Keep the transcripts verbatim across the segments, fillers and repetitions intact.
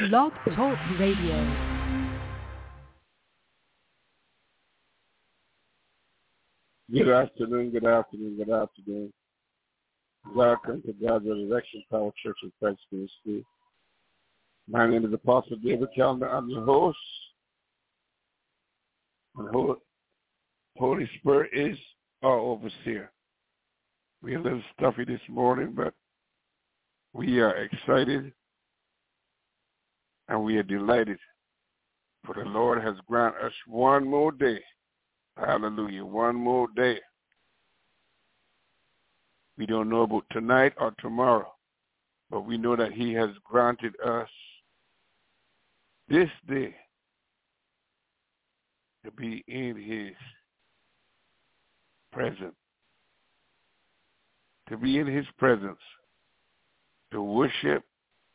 Blog Talk Radio. Good afternoon, good afternoon, good afternoon. Welcome to God's Resurrection Power Church of Christ Ministry. My name is Apostle David Calvin. I'm your host. And Holy Spirit is our overseer. We're a little stuffy this morning, but we are excited and we are delighted. For the Lord has granted us one more day. Hallelujah. One more day. We don't know about tonight or tomorrow, but we know that he has granted us this day to be in his presence. To be in his presence. To worship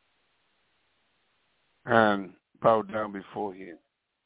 and bow down before him.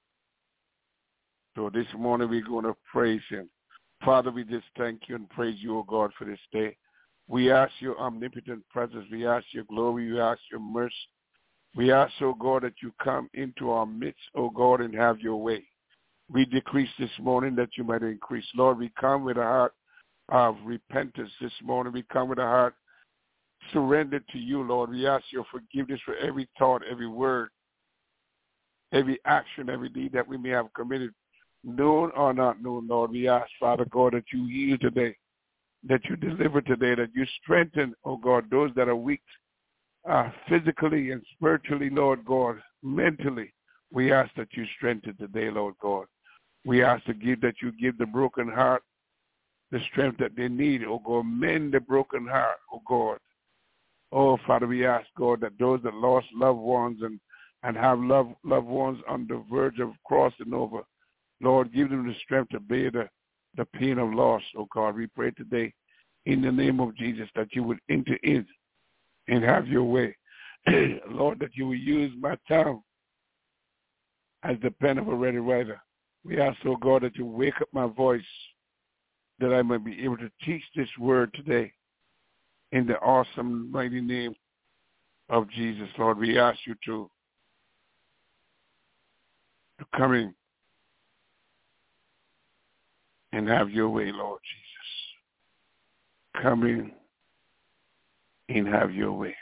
So this morning we're going to praise him. Father, we just thank you and praise you, O God, for this day. We ask your omnipotent presence. We ask your glory. We ask your mercy. We ask, O God, that you come into our midst, O God, and have your way. We decrease this morning that you might increase. Lord, we come with a heart of repentance this morning. We come with a heart surrendered to you, Lord. We ask your forgiveness for every thought, every word, every action, every deed that we may have committed, known or not known, Lord. We ask, Father God, that you heal today, that you deliver today, that you strengthen, oh God, those that are weak, uh, physically and spiritually, Lord God, mentally. We ask that you strengthen today, Lord God. We ask to give that you give the broken heart the strength that they need, oh God. Mend the broken heart, oh God. Oh, Father, we ask, God, that those that lost loved ones and, and have loved, loved ones on the verge of crossing over, Lord, give them the strength to bear the, the pain of loss, oh God. We pray today in the name of Jesus that you would enter in and have your way. Lord, that you will use my tongue as the pen of a ready writer. We ask, oh God, that you wake up my voice, that I might be able to teach this word today in the awesome, mighty name of Jesus. Lord, we ask you to, to come in and have your way, Lord Jesus. Come in and have your way.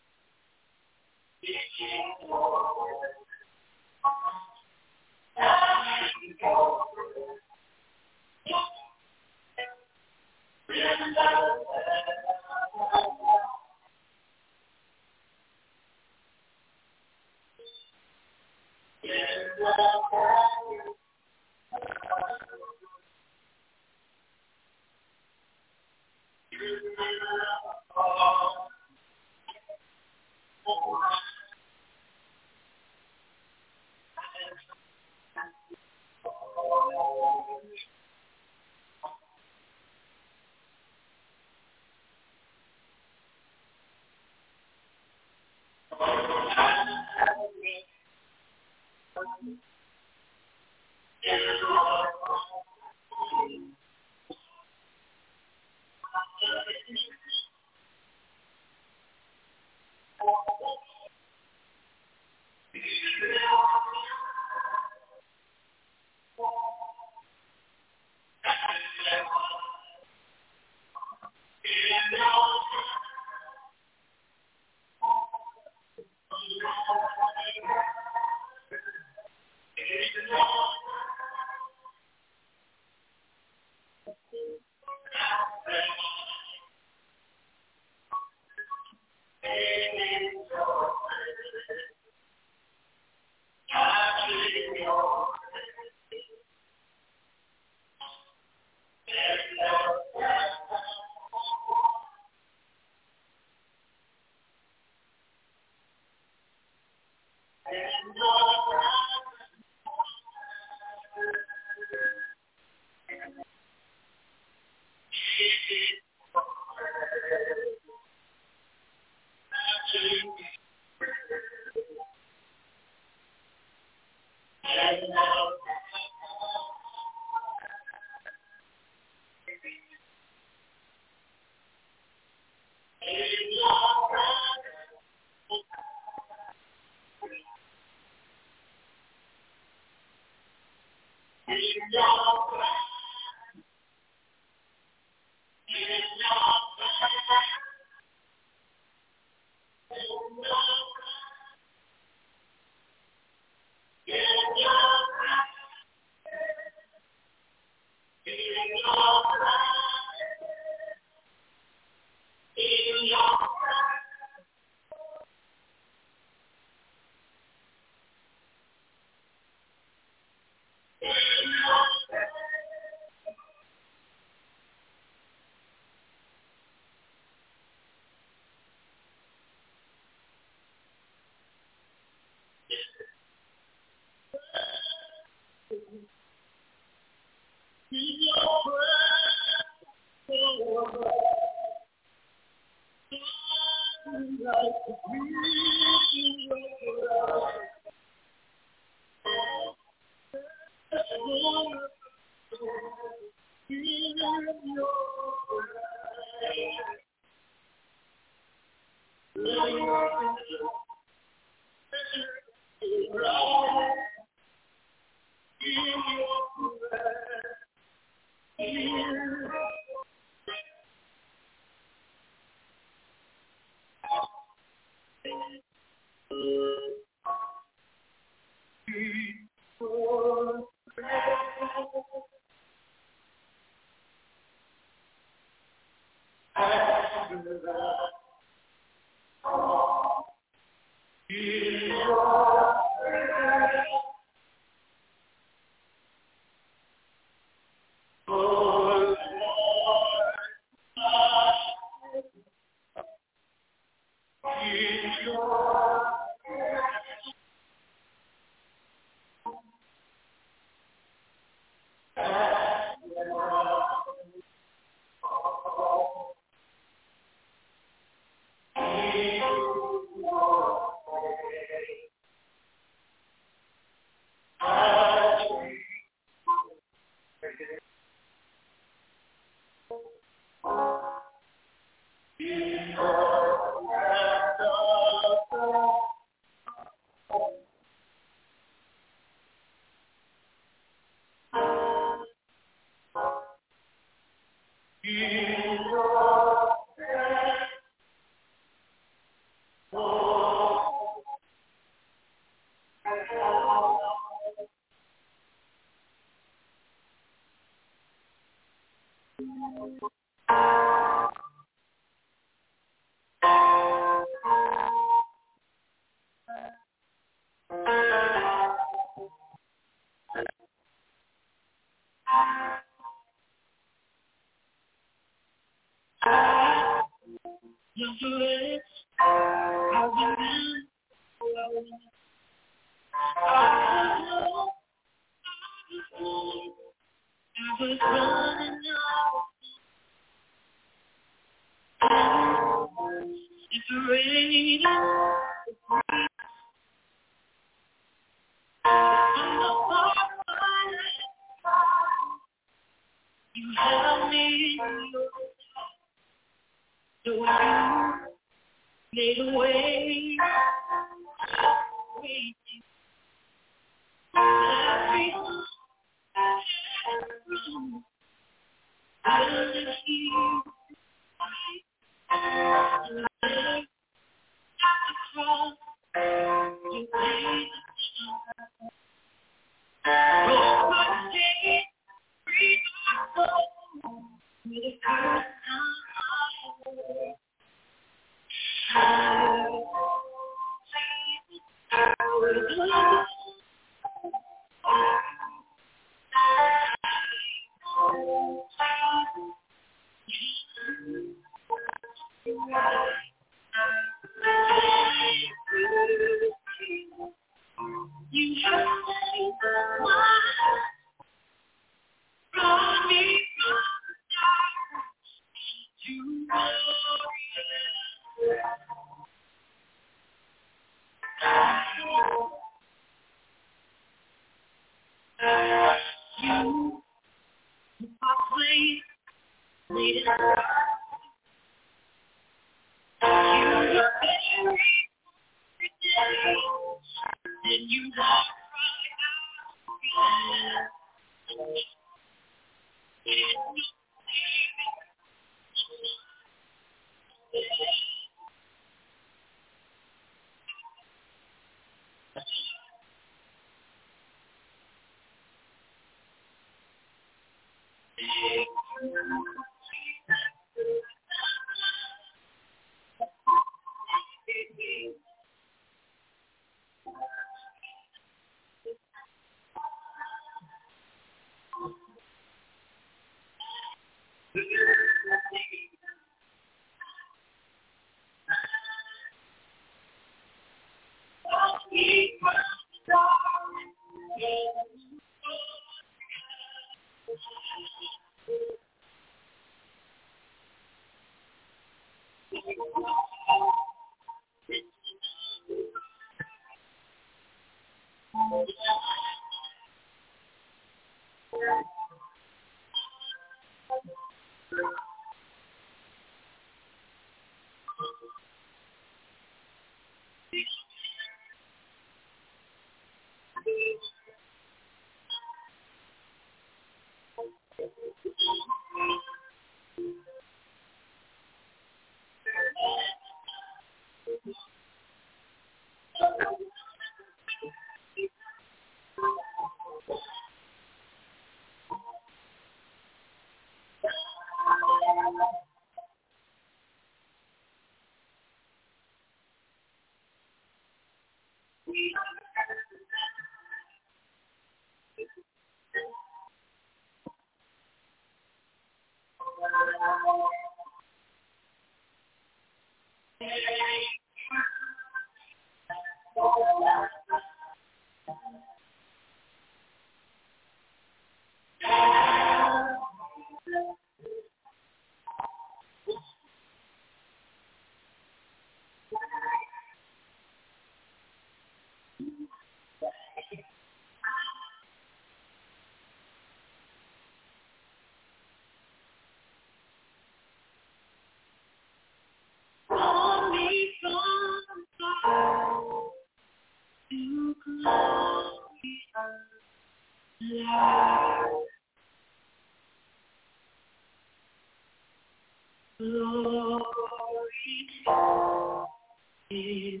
is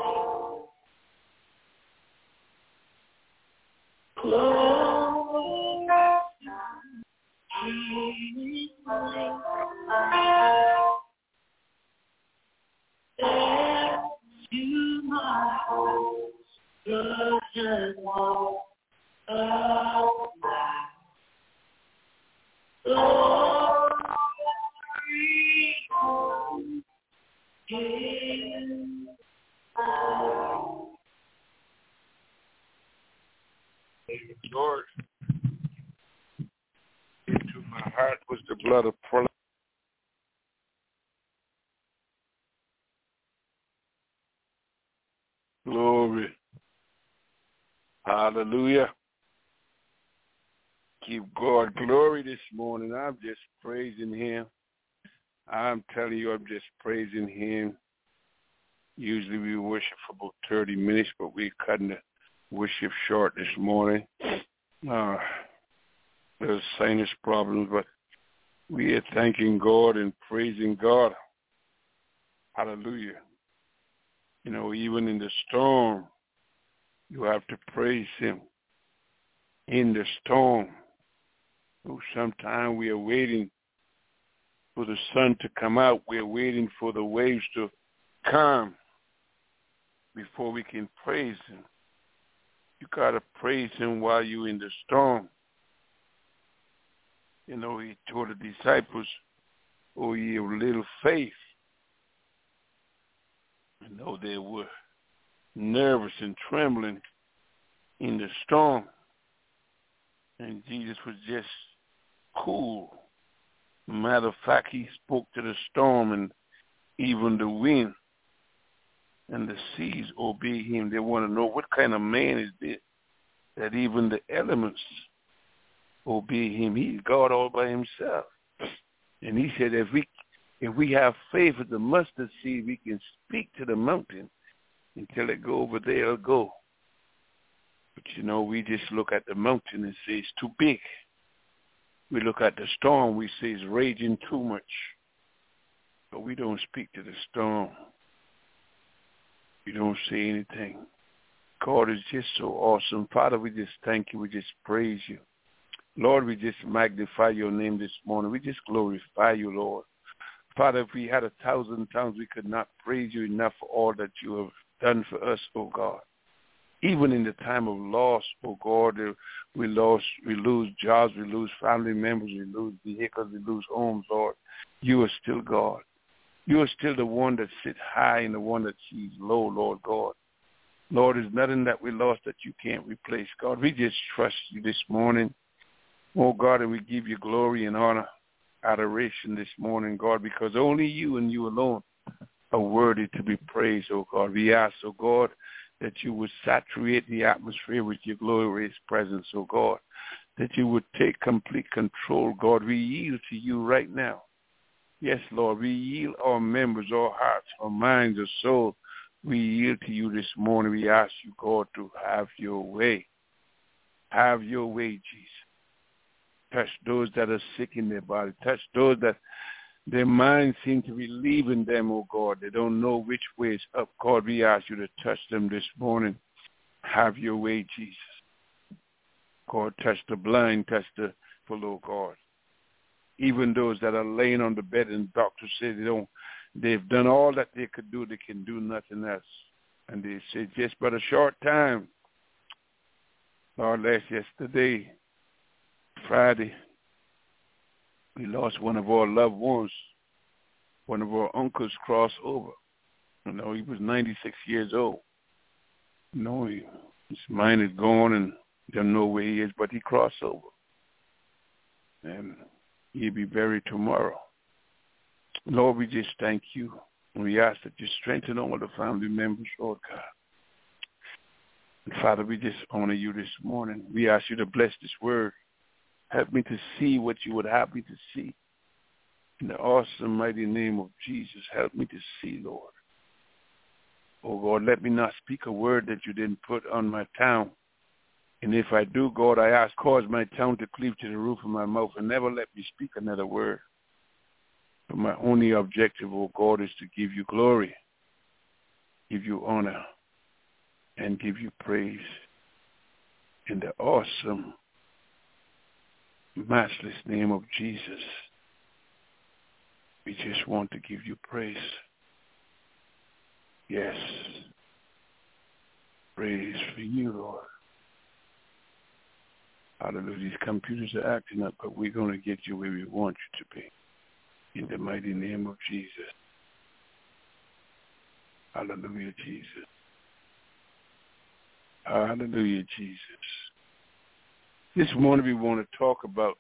close. Healing there to my heart, the just walk of life. Glory in Lord, into my heart was the blood of prayer. Glory. Hallelujah. Give God glory this morning. I'm just praising him. I'm telling you, I'm just praising him. Usually we worship for about thirty minutes, but we're cutting the worship short this morning. Uh, there's sinus problems, but we are thanking God and praising God. Hallelujah. You know, even in the storm, you have to praise him. In the storm, oh, sometimes we are waiting for the sun to come out. We're waiting for the waves to calm before we can praise him. You got to praise him while you're in the storm. You know, he told the disciples, oh, ye of little faith. You know, they were nervous and trembling in the storm. And Jesus was just cool. Matter of fact, he spoke to the storm and even the wind and the seas obey him. They want to know what kind of man is this that even the elements obey him. He's God all by himself. And he said, if we if we have faith with the mustard seed, we can speak to the mountain until it go over there, it'll go. But, you know, we just look at the mountain and say it's too big. We look at the storm, we say it's raging too much. But we don't speak to the storm. We don't say anything. God is just so awesome. Father, we just thank you. We just praise you. Lord, we just magnify your name this morning. We just glorify you, Lord. Father, if we had a thousand tongues, we could not praise you enough for all that you have done for us, oh God. Even in the time of loss, oh God, we lost, we lose jobs, we lose family members, we lose vehicles, we lose homes, Lord. You are still God. You are still the one that sits high and the one that sees low, Lord God. Lord, there's nothing that we lost that you can't replace, God. We just trust you this morning, oh God, and we give you glory and honor, adoration this morning, God, because only you and you alone are worthy to be praised, oh God. We ask, oh God, that you would saturate the atmosphere with your glorious presence, oh God, that you would take complete control, God. We yield to you right now. Yes, Lord, we yield our members, our hearts, our minds, our soul. We yield to you this morning. We ask you, God, to have your way. Have your way, Jesus. Touch those that are sick in their body. Touch those that their minds seem to be leaving them, oh God. They don't know which way is up. God, we ask you to touch them this morning. Have your way, Jesus. God, touch the blind, touch the full, oh God. Even those that are laying on the bed and doctors say they don't, they've done all that they could do, they can do nothing else. And they say just but a short time. Lord, last yesterday, Friday, we lost one of our loved ones. One of our uncles crossed over. You know, he was ninety-six years old. You know, he, his mind is gone and don't know where he is, but he crossed over. And he'll be buried tomorrow. Lord, we just thank you. And we ask that you strengthen all the family members, Lord God. And Father, we just honor you this morning. We ask you to bless this word. Help me to see what you would have me to see. In the awesome, mighty name of Jesus, help me to see, Lord. Oh, God, let me not speak a word that you didn't put on my tongue. And if I do, God, I ask, cause my tongue to cleave to the roof of my mouth and never let me speak another word. But my only objective, oh, God, is to give you glory. give you honor, and give you praise in the awesome, matchless name of Jesus. We just want to give you praise. Yes. Praise for you, Lord. Hallelujah. These computers are acting up, but we're going to get you where we want you to be. In the mighty name of Jesus. Hallelujah, Jesus. Hallelujah, Jesus. This morning we want to talk about,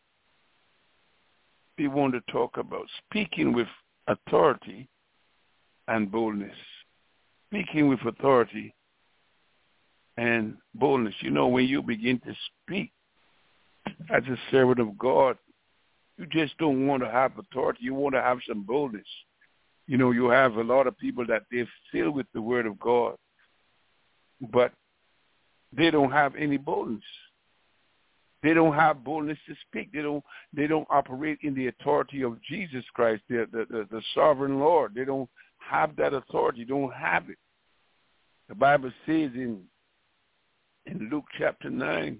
we want to talk about speaking with authority and boldness. Speaking with authority and boldness. You know, when you begin to speak as a servant of God, you just don't want to have authority. You want to have some boldness. You know, you have a lot of people that they're filled with the word of God, but they don't have any boldness. They don't have boldness to speak. They don't they don't operate in the authority of Jesus Christ, the, the, the, the sovereign Lord. They don't have that authority. They don't have it. The Bible says in in Luke chapter nine,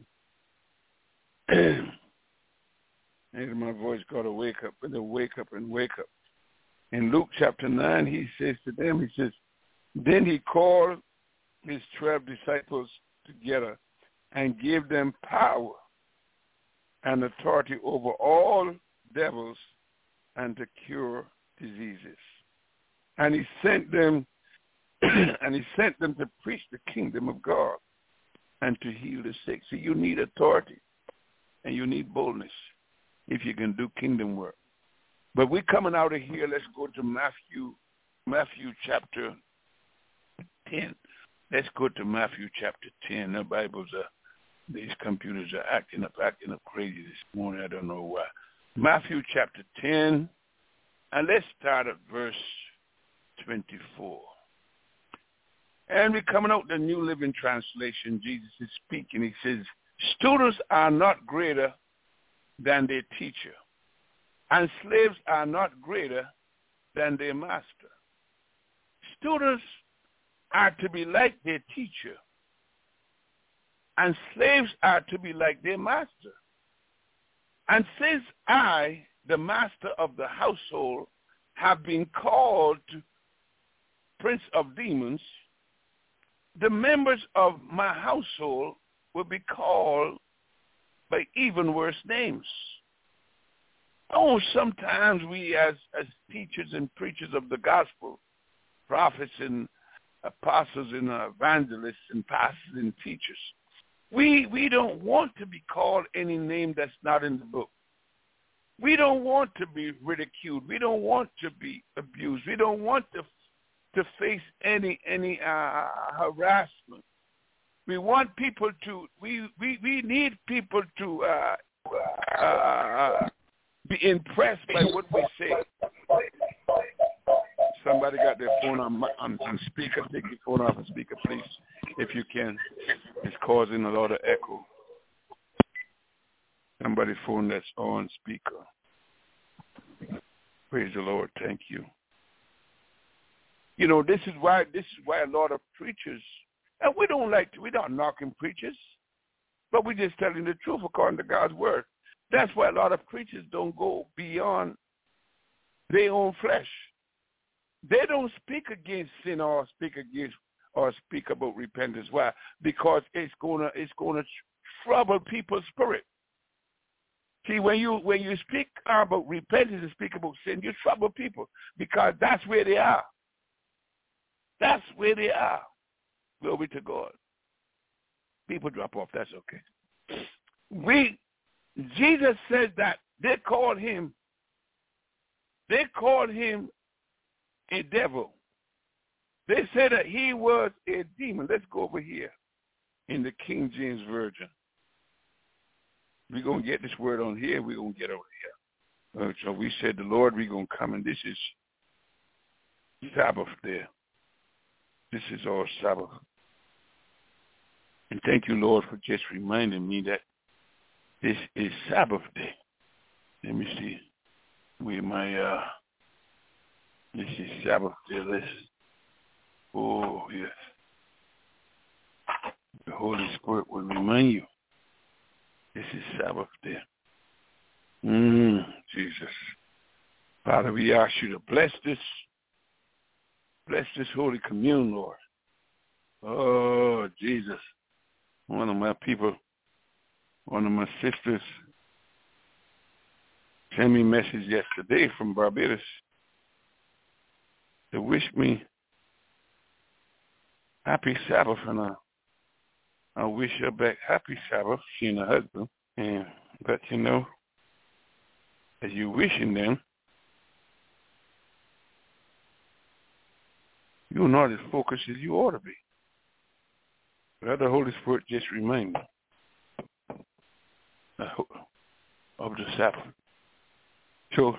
and my voice got to wake up, and they wake up and wake up. In Luke chapter nine, he says to them, he says, then he called his twelve disciples together and gave them power and authority over all devils and to cure diseases. And he sent them and he sent them to preach the kingdom of God and to heal the sick. So you need authority and you need boldness if you can do kingdom work. But we're coming out of here. Let's go to Matthew, Matthew chapter ten. Let's go to Matthew chapter ten. The Bibles are, these computers are acting up, acting up crazy this morning. I don't know why. Matthew chapter ten, and let's start at verse twenty-four. And we're coming out the New Living Translation. Jesus is speaking. He says, students are not greater than their teacher, and slaves are not greater than their master. Students are to be like their teacher, and slaves are to be like their master. And since I, the master of the household, have been called prince of demons, the members of my household will be called by even worse names. Oh, sometimes we as, as teachers and preachers of the gospel, prophets and apostles and evangelists and pastors and teachers, we we don't want to be called any name that's not in the book. We don't want to be ridiculed. We don't want to be abused. We don't want to to face any any uh, harassment. We want people to, we, we, we need people to uh, uh, be impressed by what we say. Somebody got their phone on, on, on speaker. Take your phone off of speaker, please, if you can. It's causing a lot of echo. Somebody's phone that's on speaker. Praise the Lord. Thank you. You know, this is why this is why a lot of preachers, and we don't like to, we're not knocking preachers, but we're just telling the truth according to God's word. That's why a lot of preachers don't go beyond their own flesh. They don't speak against sin or speak against or speak about repentance. Why? Because it's gonna it's gonna trouble people's spirit. See, when you when you speak about repentance and speak about sin, you trouble people because that's where they are. That's where they are. Glory to God. People drop off. That's okay. We, Jesus said that they called him, they called him a devil. They said that he was a demon. Let's go over here in the King James Version. We're going to get this word on here. We're going to get over here. Uh, so we said the Lord, we're going to come, and this is Sabbath there. This is our Sabbath. And thank you, Lord, for just reminding me that this is Sabbath day. Let me see where my, uh, this is Sabbath day. Let's, Oh, yes. The Holy Spirit will remind you. This is Sabbath day. Mm, Jesus. Father, we ask you to bless this, bless this Holy Commune, Lord. Oh, Jesus. One of my people, one of my sisters, sent me a message yesterday from Barbados to wish me happy Sabbath, and I, I wish her back happy Sabbath, she and her husband. And but you know, as you wishing them, you're not as focused as you ought to be. Let the Holy Spirit just remind me of the Sabbath. So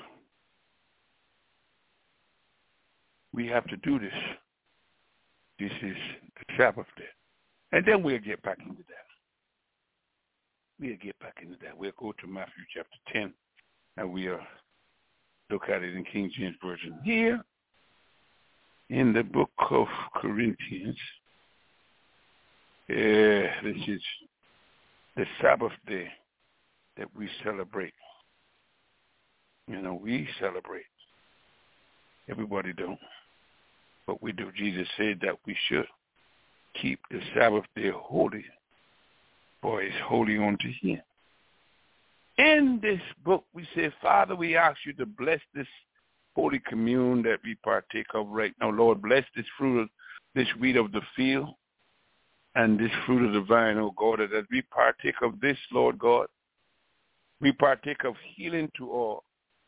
we have to do this. This is the Sabbath day. And then we'll get back into that. We'll get back into that. We'll go to Matthew chapter ten, and we'll look at it in King James Version. Here in the book of Corinthians, uh, this is the Sabbath day that we celebrate. You know, we celebrate. Everybody don't, but we do. Jesus said that we should keep the Sabbath day holy, for it's holy unto him. In this book, we say, Father, we ask you to bless this Holy Commune that we partake of right now. Lord, bless this fruit of this wheat of the field and this fruit of the vine, oh God, that as we partake of this, Lord God, we partake of healing to our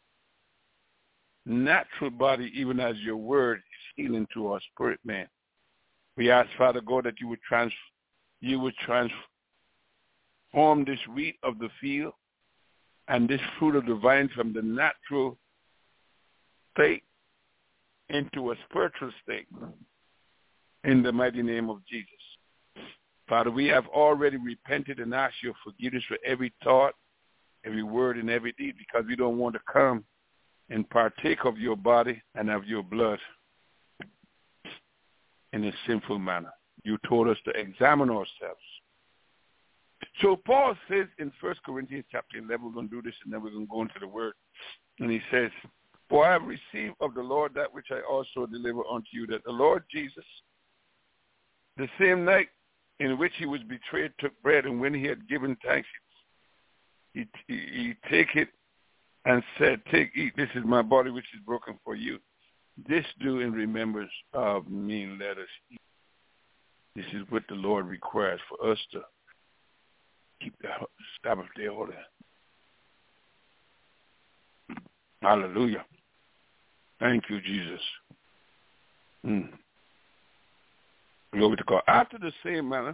natural body, even as your word is healing to our spirit, man. We ask, Father God, that you would trans, you would transform this wheat of the field and this fruit of the vine from the natural state into a spiritual state in the mighty name of Jesus. Father, we have already repented and asked your forgiveness for every thought, every word, and every deed, because we don't want to come and partake of your body and of your blood in a sinful manner. You told us to examine ourselves. So Paul says in First Corinthians chapter eleven, we're going to do this and then we're going to go into the word. And he says, for I have received of the Lord that which I also deliver unto you, that the Lord Jesus, the same night in which he was betrayed, took bread, and when he had given thanks, he, he, he take it and said, take, eat, this is my body which is broken for you. This do in remembrance of me, let us eat. This is what the Lord requires for us to keep the Sabbath day order. Hallelujah. Thank you, Jesus. Mm. Glory to God. After the same manner,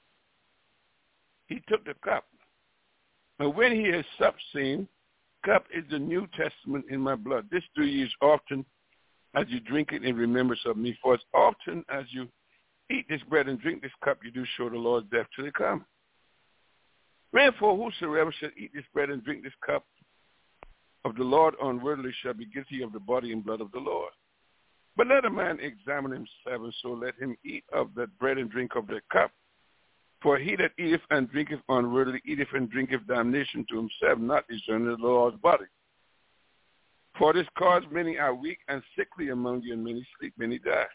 he took the cup. And when he had supped, saying, cup is the New Testament in my blood. This do ye as often as you drink it in remembrance of me. For as often as you eat this bread and drink this cup, you do show the Lord's death till he come. Wherefore, whosoever shall eat this bread and drink this cup of the Lord unworthily shall be guilty of the body and blood of the Lord. But let a man examine himself, and so let him eat of that bread and drink of that cup. For he that eateth and drinketh unworthily eateth and drinketh damnation to himself, not discerning the Lord's body. For this cause many are weak and sickly among you, and many sleep, many die.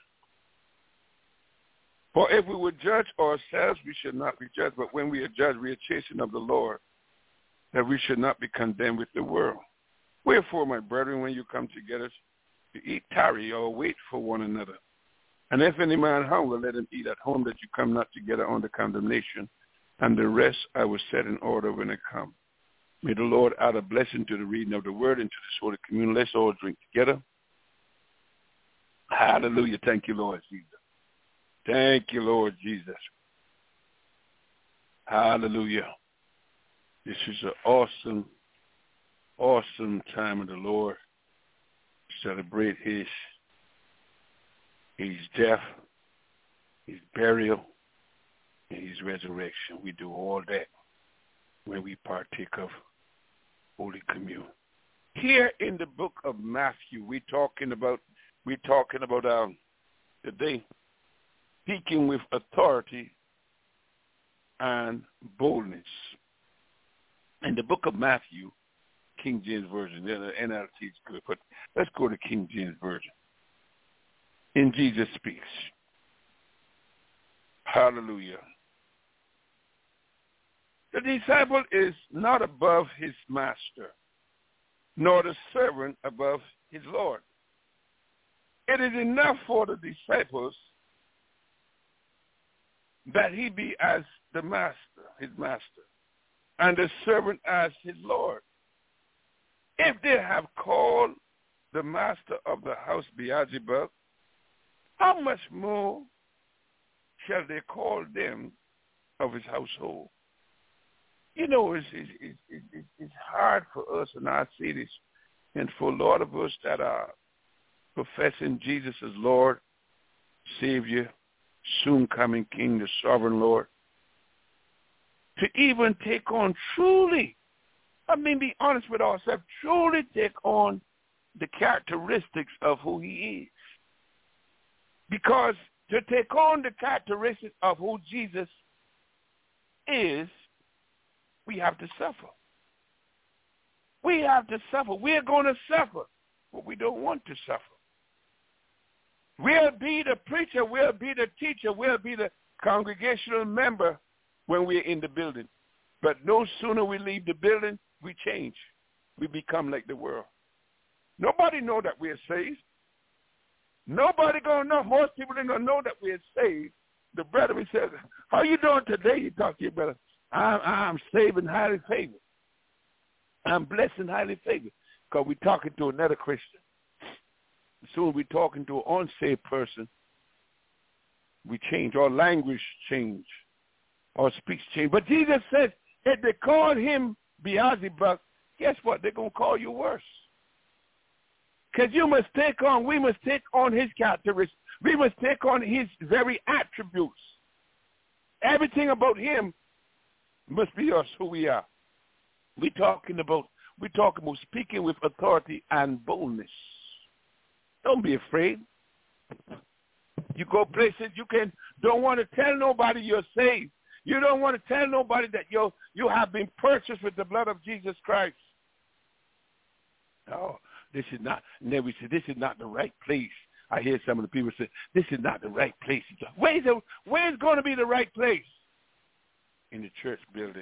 For if we would judge ourselves, we should not be judged. But when we are judged, we are chastened of the Lord, that we should not be condemned with the world. Wherefore, my brethren, when you come together to eat, tarry or wait for one another. And if any man hunger, let him eat at home, that you come not together under condemnation. And the rest I will set in order when I come. May the Lord add a blessing to the reading of the word and to this Holy Communion. Let's all drink together. Hallelujah. Thank you, Lord Jesus. Thank you, Lord Jesus. Hallelujah. This is an awesome, awesome time of the Lord. Celebrate his, his death, his burial, and his resurrection. We do all that when we partake of Holy Communion. Here in the book of Matthew, we talking about we talking about um, today speaking with authority and boldness. In the book of Matthew, King James Version, the N L T is good, but let's go to King James Version. And Jesus speaks. Hallelujah. The disciple is not above his master, nor the servant above his Lord. It is enough for the disciples that he be as the master, his master, and the servant as his Lord. If they have called the master of the house Beelzebub, how much more shall they call them of his household? You know, it's, it's, it's, it's, it's hard for us, and I see this, and for a lot of us that are professing Jesus as Lord, Savior, soon coming King, the sovereign Lord, to even take on truly, I mean, be honest with ourselves, truly take on the characteristics of who he is. Because to take on the characteristics of who Jesus is, we have to suffer. We have to suffer. We're going to suffer, but we don't want to suffer. We'll be the preacher, we'll be the teacher, we'll be the congregational member when we're in the building. But no sooner we leave the building, we change. We become like the world. Nobody know that we're saved. Nobody going to know. Most people ain't going to know that we're saved. The brother, he says, how you doing today? You talk to your brother. I'm, I'm saved and highly favored. I'm blessed and highly favored. Because we're talking to another Christian. Soon we're talking to an unsaved person. We change. Our language change. Our speech change. But Jesus says, if they call him Beelzebub, guess what? They're going to call you worse. Because you must take on, we must take on his characteristics. We must take on his very attributes. Everything about him must be us, who we are. We're talking about, we're talking about speaking with authority and boldness. Don't be afraid. You go places you can don't want to tell nobody you're saved. You don't want to tell nobody that you you have been purchased with the blood of Jesus Christ. No, this is not. And then we say, this is not the right place. I hear some of the people say, this is not the right place. Where's, the, where's going to be the right place? In the church building.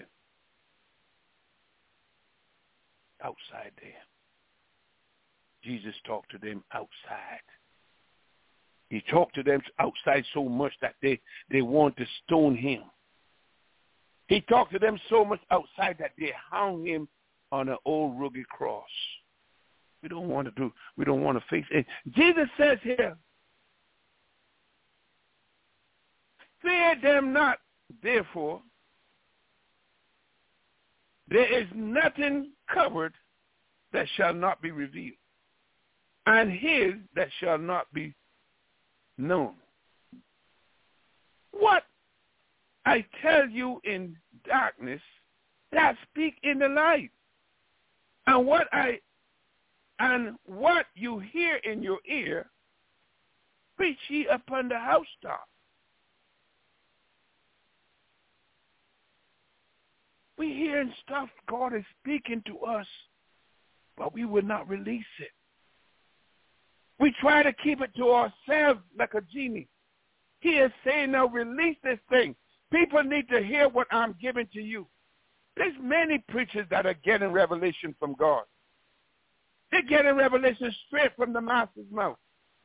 Outside there. Jesus talked to them outside. He talked to them outside so much that they, they want to stone him. He talked to them so much outside that they hung him on an old rugged cross. We don't want to do, we don't want to face it. Jesus says here, fear them not, therefore, there is nothing covered that shall not be revealed, and hid that shall not be known. What I tell you in darkness, that speak in the light. And what I and what you hear in your ear, preach ye upon the housetop. We hearing stuff God is speaking to us, but we will not release it. We try to keep it to ourselves like a genie. He is saying, now release this thing. People need to hear what I'm giving to you. There's many preachers that are getting revelation from God. They're getting revelation straight from the master's mouth.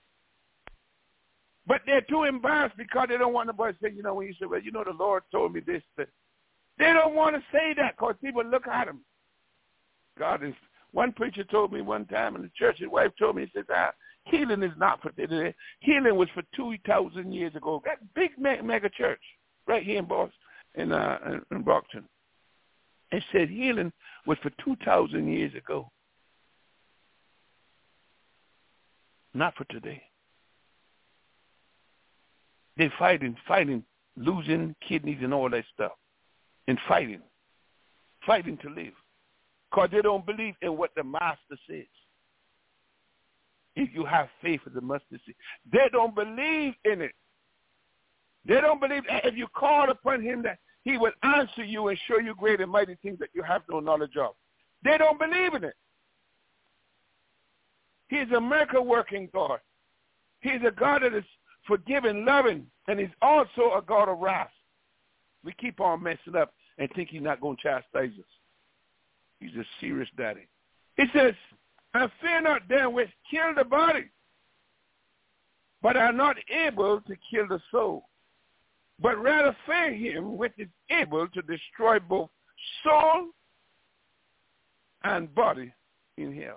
But they're too embarrassed because they don't want nobody to say, you know, when you say, well, you know, the Lord told me this. That they don't want to say that because people look at them. God is, one preacher told me one time in the church, his wife told me, he said, ah, healing is not for today. Healing was for two thousand years ago. That big mega church right here in Boston, in, uh, in Brockton. It said healing was for two thousand years ago. Not for today. They're fighting, fighting, losing kidneys and all that stuff. And fighting. Fighting to live. Because they don't believe in what the master says. If you have faith as a mustard seed. They don't believe in it. They don't believe that if you call upon him that he will answer you and show you great and mighty things that you have no knowledge of. They don't believe in it. He's a miracle-working God. He's a God that is forgiving, loving, and he's also a God of wrath. We keep on messing up and think he's not going to chastise us. He's a serious daddy. He says, I fear not them which kill the body, but are not able to kill the soul, but rather fear him which is able to destroy both soul and body in hell.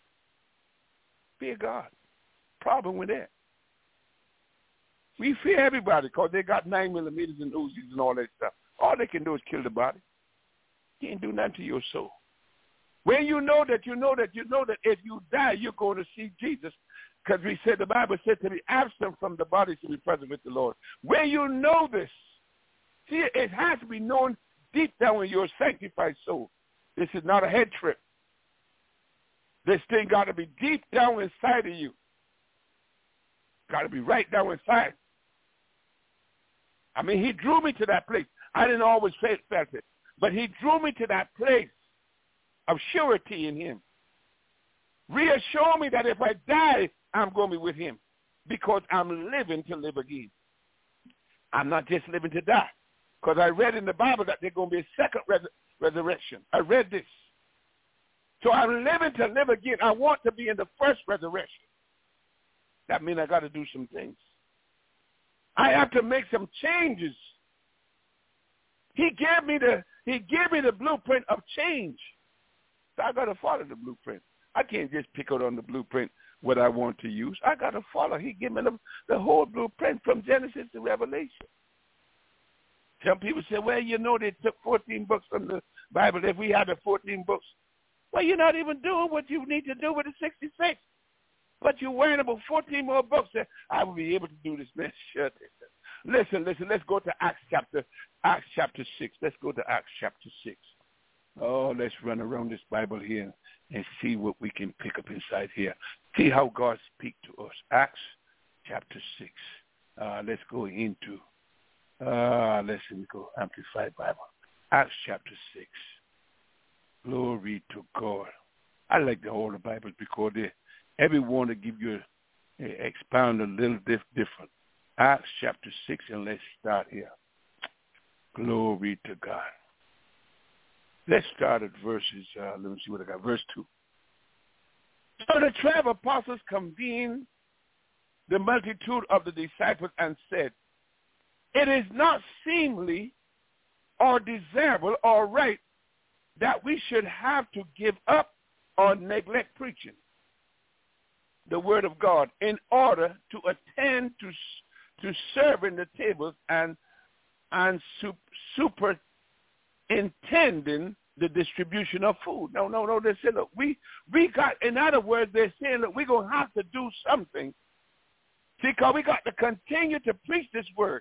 Fear God. Problem with that. We fear everybody because they got nine millimeters and Uzis and all that stuff. All they can do is kill the body. He ain't do nothing to your soul. When you know that you know that you know that if you die, you're going to see Jesus. Because we said, the Bible said to be absent from the body to be present with the Lord. When you know this, see, it has to be known deep down in your sanctified soul. This is not a head trip. This thing got to be deep down inside of you. Got to be right down inside. I mean, he drew me to that place. I didn't always feel it, but he drew me to that place of surety in him. Reassure me that if I die, I'm going to be with him because I'm living to live again. I'm not just living to die because I read in the Bible that there's going to be a second res- resurrection. I read this. So I'm living to live again. I want to be in the first resurrection. That means I got to do some things. I have to make some changes. He gave me the he gave me the blueprint of change. So I got to follow the blueprint. I can't just pick out on the blueprint what I want to use. I got to follow. He gave me the, the whole blueprint from Genesis to Revelation. Some people say, well, you know, they took fourteen books from the Bible. If we had the fourteen books, well, you're not even doing what you need to do with the sixty-six. But you're worrying about fourteen more books that I will be able to do this, man. Shut it. Listen, listen, let's go to Acts chapter, Acts chapter six. Let's go to Acts chapter six. Oh, let's run around this Bible here and see what we can pick up inside here. See how God speaks to us. Acts chapter six. Uh, let's go into, uh, let's go, Amplified Bible. Acts chapter six. Glory to God. I like the whole Bible because they, everyone to give you, uh, expound a little bit different. Acts chapter six, and let's start here. Glory to God. Let's start at verses, uh, let me see what I got, verse two. So the twelve apostles convened the multitude of the disciples and said, it is not seemly or desirable or right that we should have to give up or neglect preaching the word of God in order to attend to to serving the tables and and super, superintending the distribution of food. No, no, no. They said, look, we we got. In other words, they're saying, look, we're gonna have to do something. See, because we got to continue to preach this word.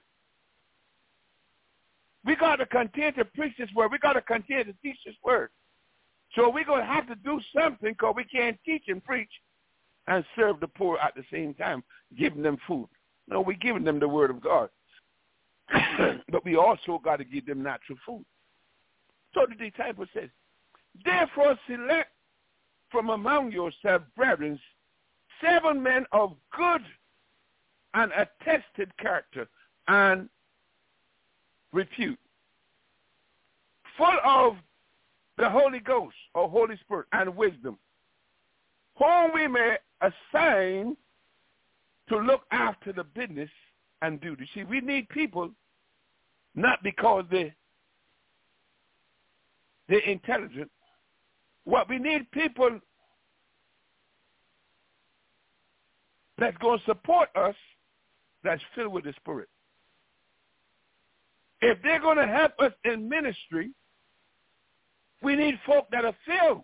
We got to continue to preach this word. We got to continue to teach this word. So we're gonna have to do something because we can't teach and preach and serve the poor at the same time, giving them food. No, we're giving them the word of God. But we also got to give them natural food. So the disciple says, therefore select from among yourselves, brethren, seven men of good and attested character and repute, full of the Holy Ghost or Holy Spirit and wisdom, whom we may assign to look after the business and duty. See, we need people not because they, they're intelligent. What we need people that's going to support us that's filled with the Spirit. If they're going to help us in ministry, we need folk that are filled.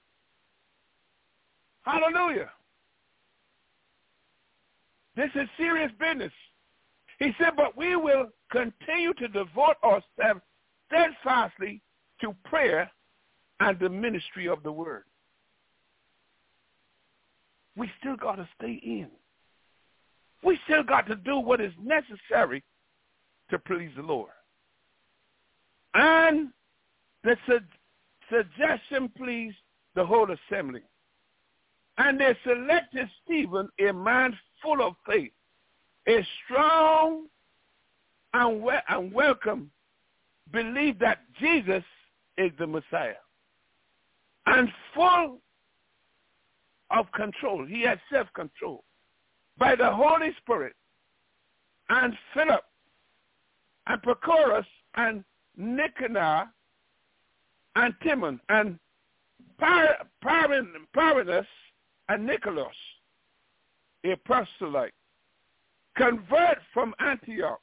Hallelujah. This is serious business. He said, but we will continue to devote ourselves steadfastly to prayer and the ministry of the word. We still got to stay in. We still got to do what is necessary to please the Lord. And the su- suggestion pleased the whole assembly. And they selected Stephen, a man full of faith, a strong and, we- and welcome belief that Jesus is the Messiah, and full of control. He had self-control by the Holy Spirit. And Philip and Prochorus and Nicanor and Timon and Par- Parin- Parinus and Nicholas, a proselyte, convert from Antioch.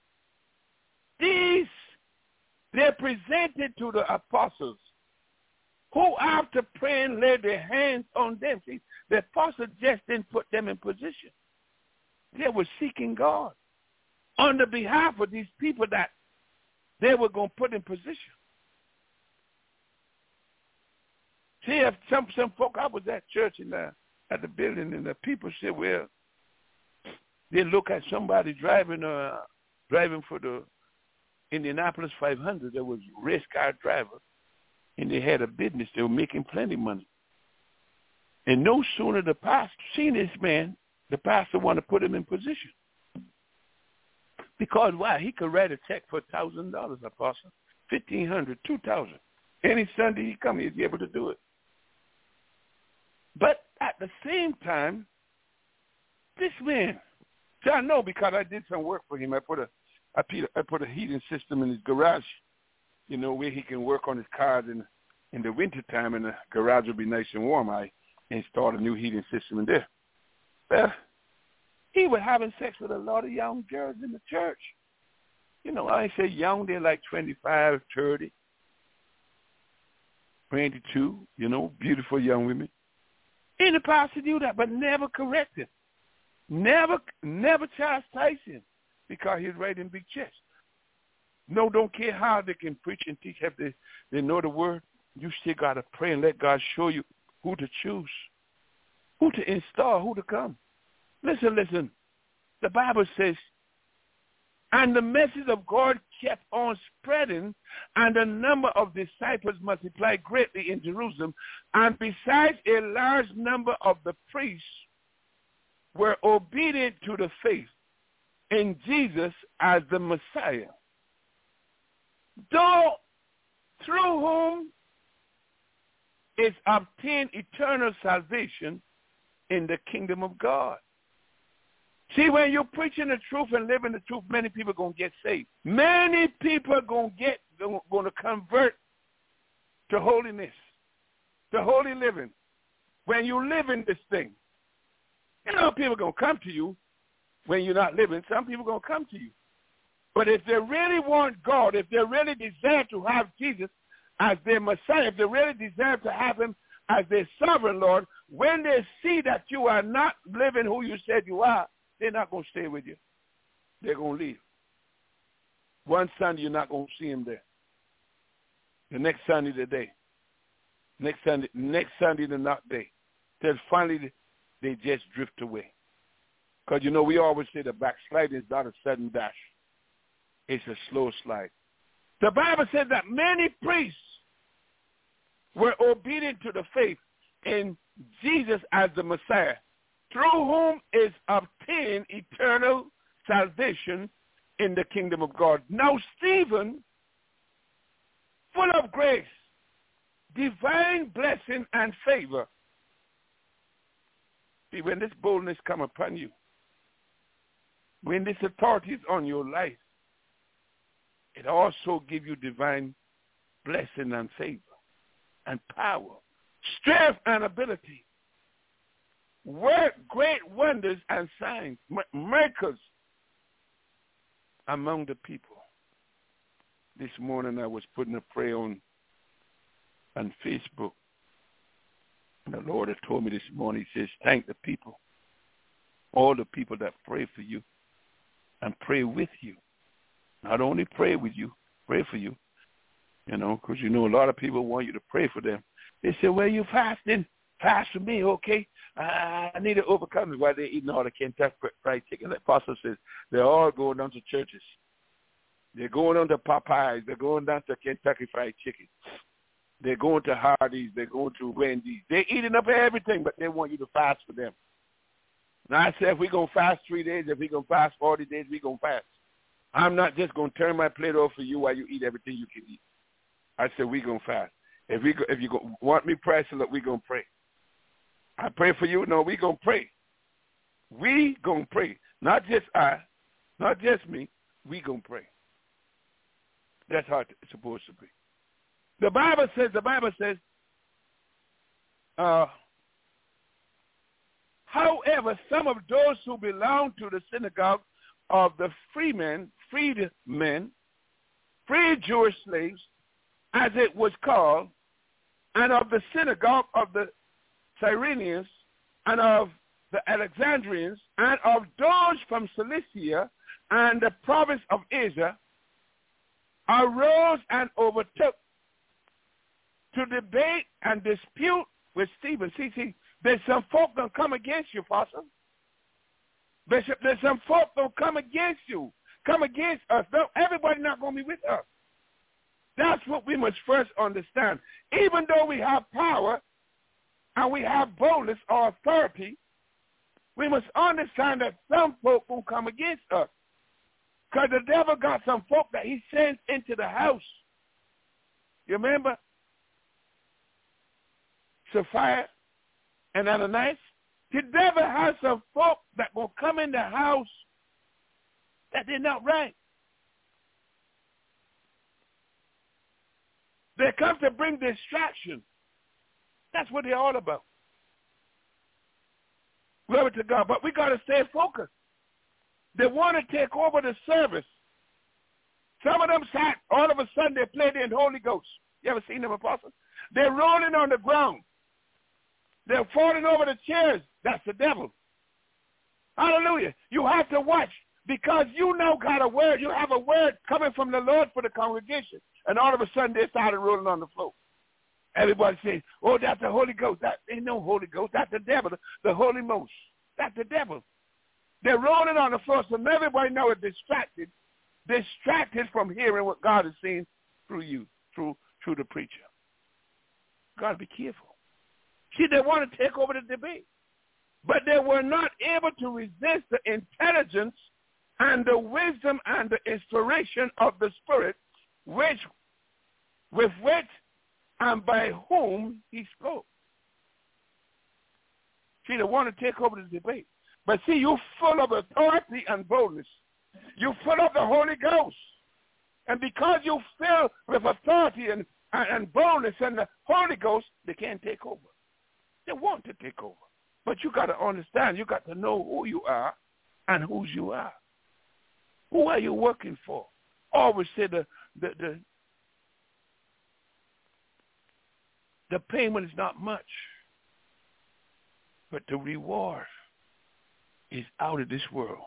These they presented to the apostles, who after praying laid their hands on them. See, the apostles just didn't put them in position. They were seeking God on the behalf of these people that they were going to put in position. See, if some some folk, I was at church in the, at the building, and the people said, well, they look at somebody driving uh, driving for the Indianapolis five hundred. There was a race car driver, and they had a business. They were making plenty of money. And no sooner the pastor seen this man, the pastor wanted to put him in position. Because why? He could write a check for a thousand dollars, apostle, fifteen hundred, two thousand. Any Sunday he come, he'd be able to do it. But at the same time, this man, so I know because I did some work for him. I put a, I put a, I put a heating system in his garage, you know, where he can work on his cars in in the wintertime, and the garage will be nice and warm. I installed a new heating system in there. Well, he was having sex with a lot of young girls in the church. You know, I say young, they're like twenty-five, thirty, twenty-two, you know, beautiful young women. And the pastor knew that, but never corrected. Never, never chastised him because he's writing big checks. No, don't care how they can preach and teach. If they, they know the word, you still got to pray and let God show you who to choose, who to install, who to come. Listen, listen. The Bible says, and the message of God kept on spreading, and the number of disciples multiplied greatly in Jerusalem. And besides, a large number of the priests were obedient to the faith in Jesus as the Messiah, though through whom is obtained eternal salvation in the kingdom of God. See, when you're preaching the truth and living the truth, many people are going to get saved. Many people are going to get, going to convert to holiness, to holy living. When you live in this thing, you know, people are going to come to you when you're not living. Some people are going to come to you. But if they really want God, if they really desire to have Jesus as their Messiah, if they really desire to have him as their sovereign Lord, when they see that you are not living who you said you are, they're not going to stay with you. They're going to leave. One Sunday, you're not going to see him there. The next Sunday, the day. Next Sunday, next Sunday, the not day. Till finally, they just drift away. Because, you know, we always say the backsliding is not a sudden dash. It's a slow slide. The Bible says that many priests were obedient to the faith in Jesus as the Messiah, through whom is obtained eternal salvation in the kingdom of God. Now Stephen, full of grace, divine blessing and favor. See, when this boldness come upon you, when this authority is on your life, it also gives you divine blessing and favor and power, strength and ability. Work great wonders and signs, miracles among the people. This morning I was putting a prayer on, on Facebook. And the Lord has told me this morning, he says, thank the people, all the people that pray for you and pray with you. Not only pray with you, pray for you, you know, because you know a lot of people want you to pray for them. They say, well, you fasting. Fast for me, okay? I need to overcome it while they're eating all the Kentucky Fried Chicken. The apostle says they're all going down to churches. They're going on to Popeyes. They're going down to Kentucky Fried Chicken. They're going to Hardee's. They're going to Wendy's. They're eating up everything, but they want you to fast for them. Now, I said if we're going to fast three days, if we're going to fast forty days, we're going to fast. I'm not just going to turn my plate over for you while you eat everything you can eat. I said we're going to fast. If, we go, if you go, want me to pray, so look, we're going to pray. I pray for you. No, we're going to pray. We going to pray. Not just I, not just me. We going to pray. That's how it's supposed to be. The Bible says, the Bible says, uh, however, some of those who belong to the synagogue of the freemen, freedmen, free Jewish slaves, as it was called, and of the synagogue of the Cyrenians, and of the Alexandrians, and of those from Cilicia and the province of Asia, arose and overtook to debate and dispute with Stephen. See, see, there's some folk that come against you, Pastor. Bishop, there's some folk that come against you, come against us. No, everybody not going to be with us. That's what we must first understand. Even though we have power and we have boldness or authority, we must understand that some folk will come against us. Because the devil got some folk that he sends into the house. You remember? Sapphira and Ananias? The devil has some folk that will come in the house that they're not right. They come to bring distraction. That's what they're all about. Glory to God. But we got to stay focused. They want to take over the service. Some of them sat, all of a sudden they played in Holy Ghost. You ever seen them, apostles? They're rolling on the ground. They're falling over the chairs. That's the devil. Hallelujah. You have to watch because you now got a word. You have a word coming from the Lord for the congregation. And all of a sudden they started rolling on the floor. Everybody saying, oh, that's the Holy Ghost. That ain't no Holy Ghost. That's the devil, the Holy Ghost. That's the devil. They're rolling on the floor, so everybody knows it's distracted, distracted from hearing what God is saying through you, through through the preacher. Got to be careful. See, they want to take over the debate, but they were not able to resist the intelligence and the wisdom and the inspiration of the Spirit, which, with which and by whom he spoke. See, they want to take over the debate. But see, you're full of authority and boldness. You're full of the Holy Ghost. And because you're filled with authority and, and, and boldness and the Holy Ghost, they can't take over. They want to take over. But you got to understand, you got to know who you are and whose you are. Who are you working for? Always say the the the, the payment is not much, but the reward is out of this world.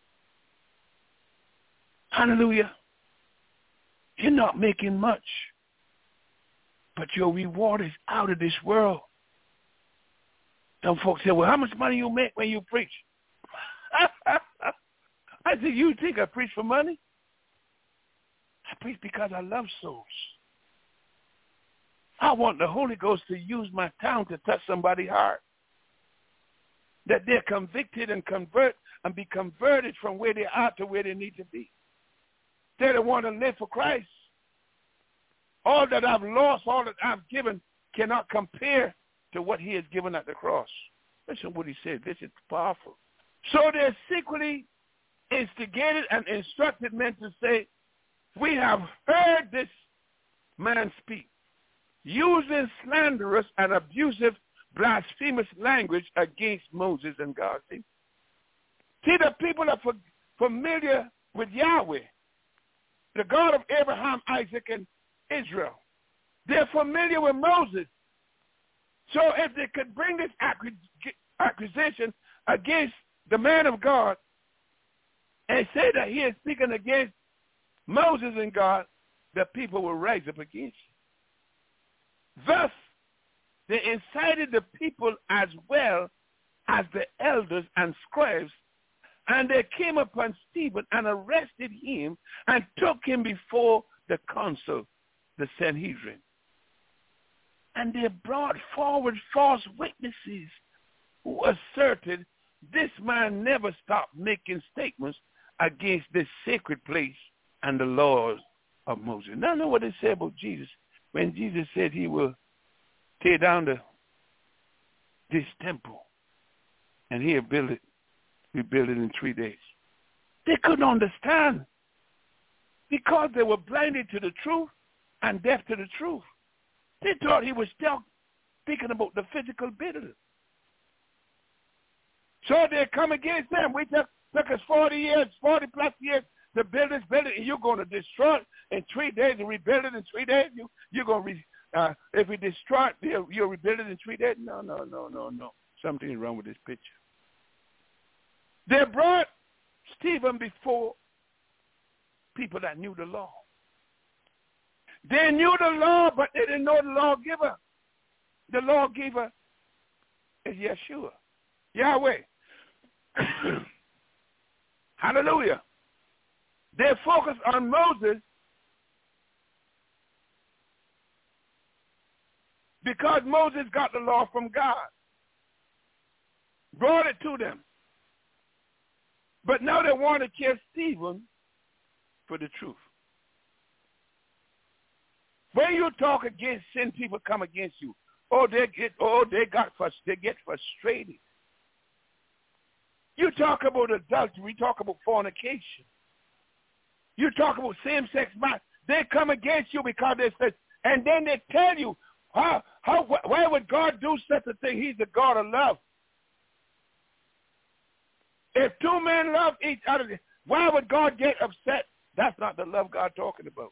Hallelujah. You're not making much, but your reward is out of this world. Some folks say, well, how much money you make when you preach? I said, you think I preach for money? I preach because I love souls. I want the Holy Ghost to use my tongue to touch somebody's heart. That they're convicted and convert and be converted from where they are to where they need to be. They don't want to live for Christ. All that I've lost, all that I've given cannot compare to what he has given at the cross. Listen what he said. This is powerful. So they secretly instigated and instructed men to say, we have heard this man speak, using slanderous and abusive blasphemous language against Moses and God. See, See the people are f- familiar with Yahweh, the God of Abraham, Isaac, and Israel. They're familiar with Moses. So if they could bring this accusation against the man of God and say that he is speaking against Moses and God, the people will rise up against you. Thus, they incited the people as well as the elders and scribes And they came upon Stephen and arrested him and took him before the council, the Sanhedrin. And they brought forward false witnesses who asserted this man never stopped making statements against this sacred place and the laws of Moses. Now, know what they say about Jesus when Jesus said he will tear down the, this temple and he'll build it, rebuild it in three days. They couldn't understand because they were blinded to the truth and deaf to the truth. They thought he was still speaking about the physical building. So they come against them. We took, took us forty years, forty plus years to build this building, and you're going to destroy it in three days and rebuild it in three days? You, you're going to, re, uh, if we destroy it, you'll, you'll rebuild it in three days? No, no, no, no, no. Something's wrong with this picture. They brought Stephen before people that knew the law. They knew the law, but they didn't know the lawgiver. The lawgiver is Yeshua, Yahweh. Hallelujah. They focused on Moses because Moses got the law from God, brought it to them. But now they want to kill Stephen for the truth. When you talk against sin, people come against you. Oh, they get, oh, they got, they get frustrated. You talk about adultery, we talk about fornication. You talk about same-sex marriage. They come against you because they say, and then they tell you, how, how, why would God do such a thing? He's the God of love. If two men love each other, why would God get upset? That's not the love God talking about.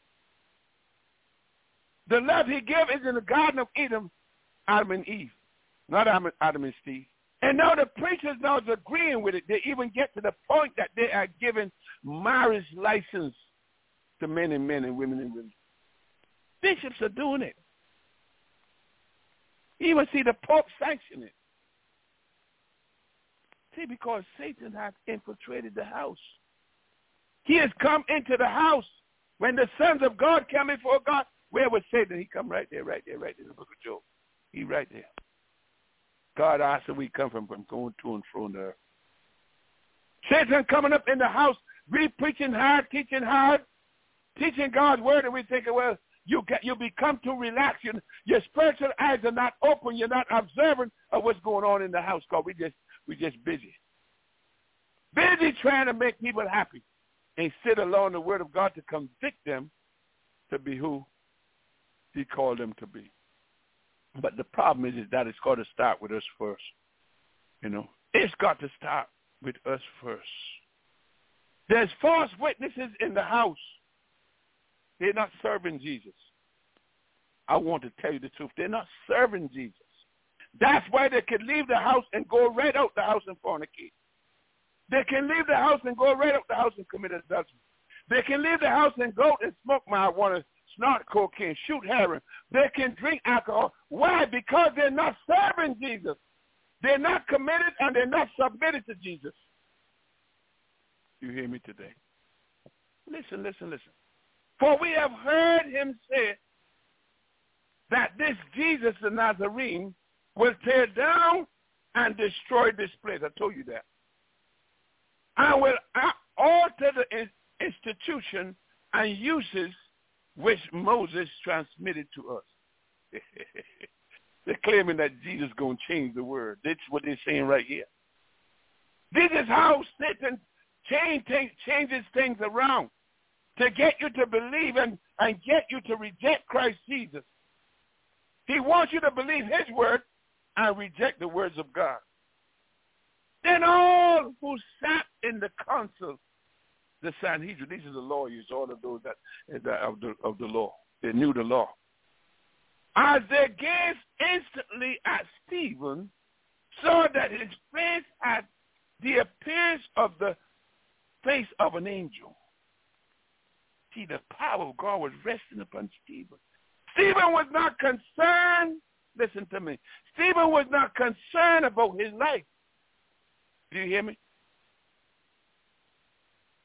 The love he gave is in the Garden of Eden, Adam and Eve, not Adam and Steve. And now the preachers now is agreeing with it. They even get to the point that they are giving marriage license to men and men and women and women. Bishops are doing it. You even see the Pope sanction it. See, because Satan has infiltrated the house. He has come into the house. When the sons of God come before God, where was Satan? He come right there, right there, right there in the book of Job. He right there. God asked where we come from, from going to and fro in the earth. Satan coming up in the house, we preaching hard, teaching hard, teaching God's word, and we think, well, you get, you become too relaxed. You, your spiritual eyes are not open. You're not observant of what's going on in the house. God, we just we just busy, busy trying to make people happy, instead of allowing the word of God to convict them to be who he called them to be. But the problem is, is that it's got to start with us first. You know, it's got to start with us first. There's false witnesses in the house. They're not serving Jesus. I want to tell you the truth. They're not serving Jesus. That's why they can leave the house and go right out the house and fornicate. They can leave the house and go right out the house and commit adultery. They can leave the house and go and smoke marijuana, snort cocaine, shoot heroin. They can drink alcohol. Why? Because they're not serving Jesus. They're not committed and they're not submitted to Jesus. You hear me today? Listen, listen, listen. For we have heard him say that this Jesus the Nazarene will tear down and destroy this place. I told you that. I will alter the institution and uses which Moses transmitted to us. They're claiming that Jesus is going to change the word. That's what they're saying right here. This is how Satan change, changes things around to get you to believe and, and get you to reject Christ Jesus. He wants you to believe his word and reject the words of God. Then all who sat in the council, the Sanhedrin, these are the lawyers, all of those that, that of the of the law. They knew the law. As they gazed instantly at Stephen, saw that his face had the appearance of the face of an angel. See, the power of God was resting upon Stephen. Stephen was not concerned, listen to me, Stephen was not concerned about his life. Do you hear me?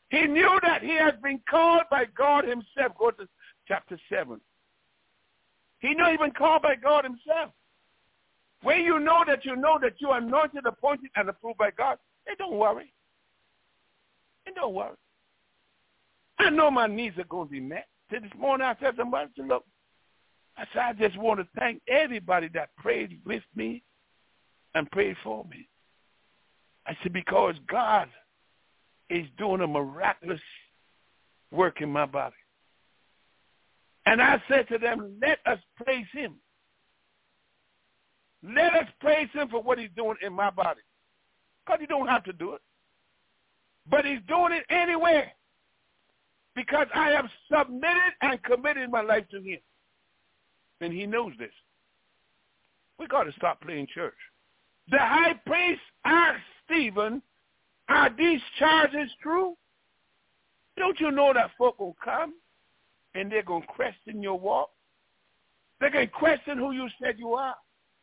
He knew that he has been called by God himself. Go to chapter seven. He knew he'd been called by God himself. When you know that you know that you are anointed, appointed, and approved by God, then don't worry. And don't worry. I know my needs are going to be met. So this morning I said to somebody, look, I said, I just want to thank everybody that prayed with me and prayed for me. I said, because God is doing a miraculous work in my body. And I said to them, let us praise him. Let us praise him for what he's doing in my body. Because he don't have to do it. But he's doing it anyway. Because I have submitted and committed my life to him. And he knows this. We got to stop playing church. The high priest asked Stephen, are these charges true? Don't you know that folk will come and they're going to question your walk? They're going to question who you said you are.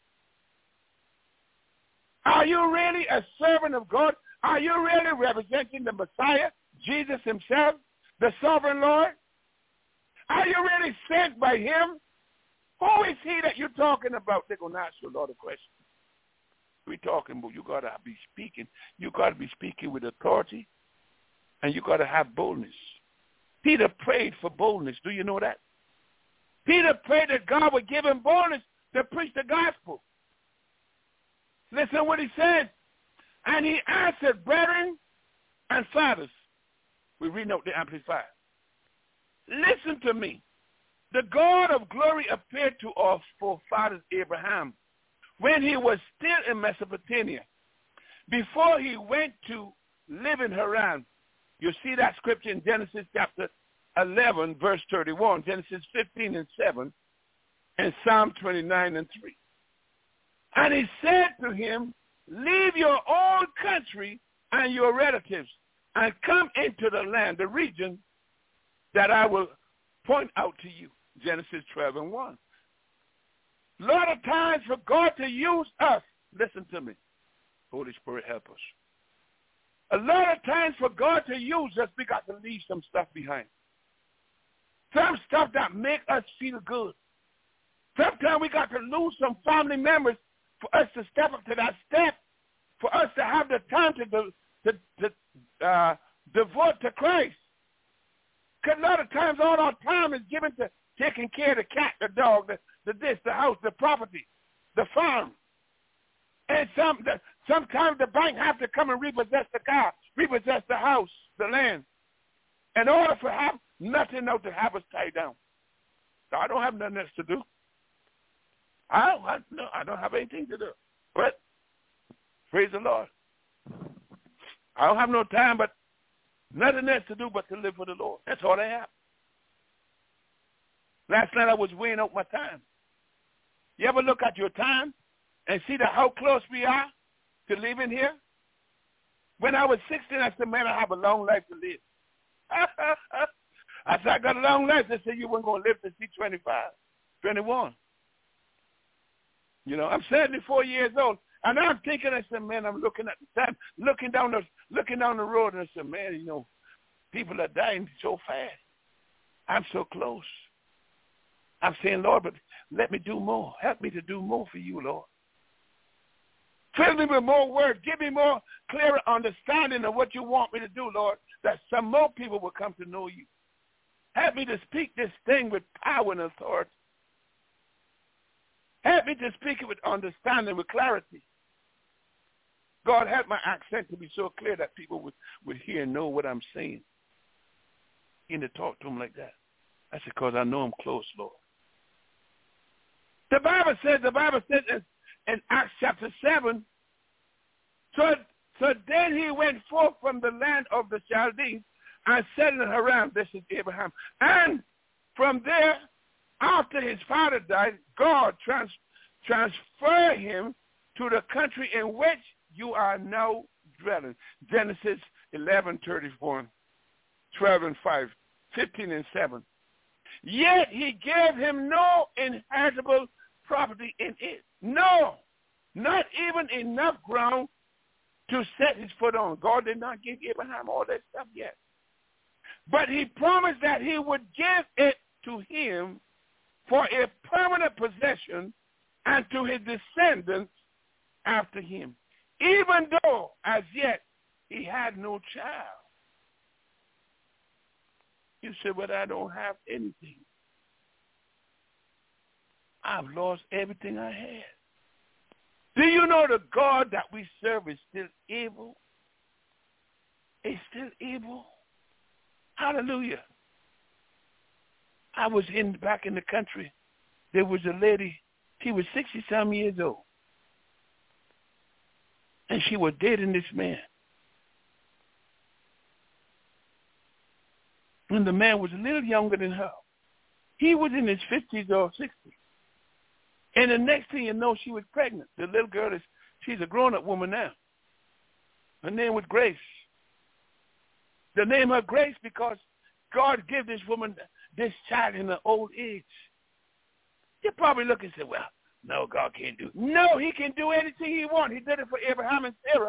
Are you really a servant of God? Are you really representing the Messiah, Jesus himself, the sovereign Lord? Are you really sent by him? Who is he that you're talking about? They're going to ask you a lot of questions. We're talking about you got to be speaking. You got to be speaking with authority, and you got to have boldness. Peter prayed for boldness. Do you know that? Peter prayed that God would give him boldness to preach the gospel. Listen what he said. And he answered, brethren and fathers. We read out the Amplified. Listen to me. The God of glory appeared to our forefathers Abraham when he was still in Mesopotamia, before he went to live in Haran. You see that scripture in Genesis chapter eleven, verse thirty-one, Genesis fifteen and seven, and Psalm twenty-nine and three. And he said to him, leave your own country and your relatives and come into the land, the region that I will point out to you. Genesis twelve and one. A lot of times for God to use us, listen to me, Holy Spirit help us. A lot of times for God to use us, we got to leave some stuff behind. Some stuff that make us feel good. Sometimes we got to lose some family members for us to step up to that step, for us to have the time to, to, to uh, devote to Christ. Because a lot of times all our time is given to taking care of the cat, the dog, the, the this, the house, the property, the farm. And some, the, sometimes the bank have to come and repossess the car, repossess the house, the land, in order for have nothing else to have us tied down. So I don't have nothing else to do. I don't, I, no, I don't have anything to do. But praise the Lord. I don't have no time, but nothing else to do but to live for the Lord. That's all I have. Last night I was weighing out my time. You ever look at your time and see that how close we are to living here? When I was sixteen, I said, man, I have a long life to live. I said, I got a long life. They said, you weren't going to live to see twenty-five, twenty-one. You know, I'm seventy-four years old. And I'm thinking, I said, man, I'm looking at the time, looking down the, looking down the road, and I said, man, you know, people are dying so fast. I'm so close. I'm saying, Lord, but let me do more. Help me to do more for you, Lord. Fill me with more words. Give me more clearer understanding of what you want me to do, Lord, that some more people will come to know you. Help me to speak this thing with power and authority. Help me to speak it with understanding, with clarity. God, help my accent to be so clear that people would, would hear and know what I'm saying. You need to talk to them like that. That's because I know I'm close, Lord. The Bible says, the Bible says in, in Acts chapter seven, so, so then he went forth from the land of the Chaldees and settled in Haran. This is Abraham. And from there, after his father died, God trans, transferred him to the country in which you are now dwelling. Genesis eleven thirty-four, twelve and five, fifteen and seven. Yet he gave him no inheritable property in it. No, not even enough ground to set his foot on. God did not give Abraham all that stuff yet. But he promised that he would give it to him for a permanent possession and to his descendants after him, even though as yet he had no child. You said, but I don't have anything. I've lost everything I had. Do you know the God that we serve is still able? Is still able? Hallelujah. I was in back in the country. There was a lady, she was sixty-some years old. And she was dating this man. And the man was a little younger than her. He was in his fifties or sixties. And the next thing you know, she was pregnant. The little girl is, she's a grown-up woman now. Her name was Grace. They named her Grace because God gave this woman this child in her old age. You probably look and say, well, no, God can't do it. No, he can do anything he wants. He did it for Abraham and Sarah.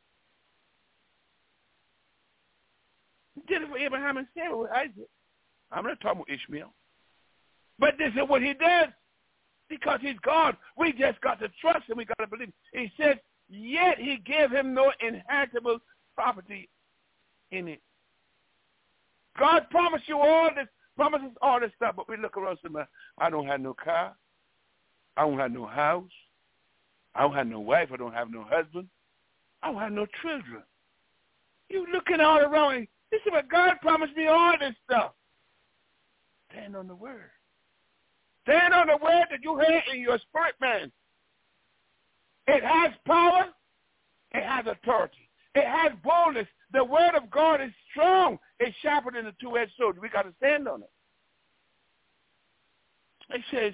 He did it for Abraham and Sarah with Isaac. I'm not talking about Ishmael. But this is what he does because he's God. We just got to trust him. We got to believe. He says, yet he gave him no inheritable property in it. God promised you all this, promises all this stuff, but we look around and say, I don't have no car. I don't have no house. I don't have no wife. I don't have no husband. I don't have no children. You looking all around. This is what God promised me all this stuff. Stand on the word. Stand on the word that you heard in your spirit, man. It has power. It has authority. It has boldness. The word of God is strong. It's sharper than a two-edged sword. We got to stand on it. It says,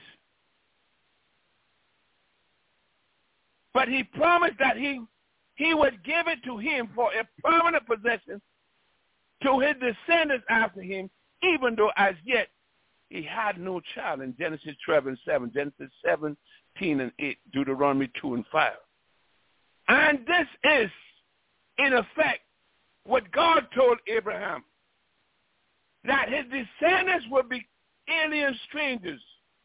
but he promised that he, he would give it to him for a permanent possession to his descendants after him, even though as yet he had no child in Genesis twelve and seven, Genesis seventeen and eight, Deuteronomy two and five. And this is, in effect, what God told Abraham, that his descendants would be alien strangers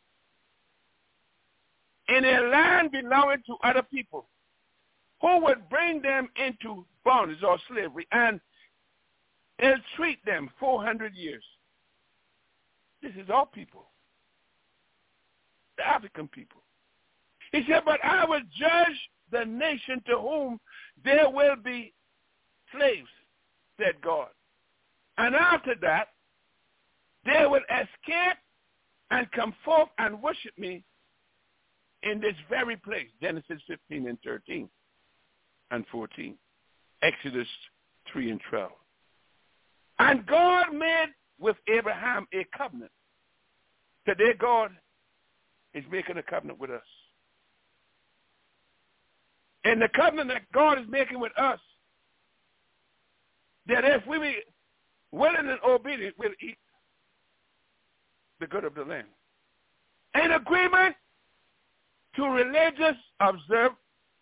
in a land belonging to other people who would bring them into bondage or slavery and entreat them four hundred years. This is our people, the African people. He said, but I will judge the nation to whom there will be slaves, said God. And after that, they will escape and come forth and worship me in this very place, Genesis fifteen and thirteen and fourteen, Exodus three and twelve. And God made with Abraham a covenant. Today God is making a covenant with us. And the covenant that God is making with us, that if we be willing and obedient, we'll eat the good of the land. An agreement to religious observe,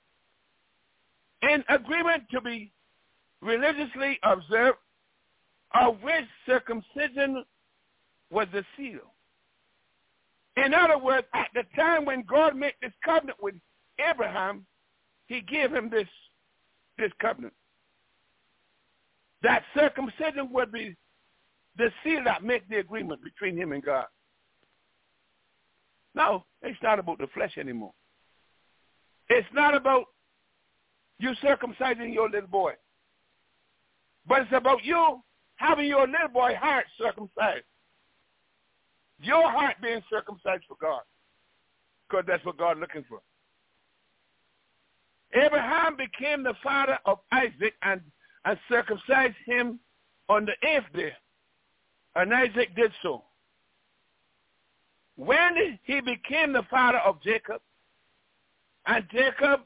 an agreement to be religiously observed, of which circumcision was the seal. In other words, at the time when God made this covenant with Abraham, he gave him this, this covenant. That circumcision would be the seal that made the agreement between him and God. No, it's not about the flesh anymore. It's not about you circumcising your little boy. But it's about you having your little boy heart circumcised. Your heart being circumcised for God. Because that's what God's looking for. Abraham became the father of Isaac and, and circumcised him on the eighth day. And Isaac did so. When he became the father of Jacob, and Jacob,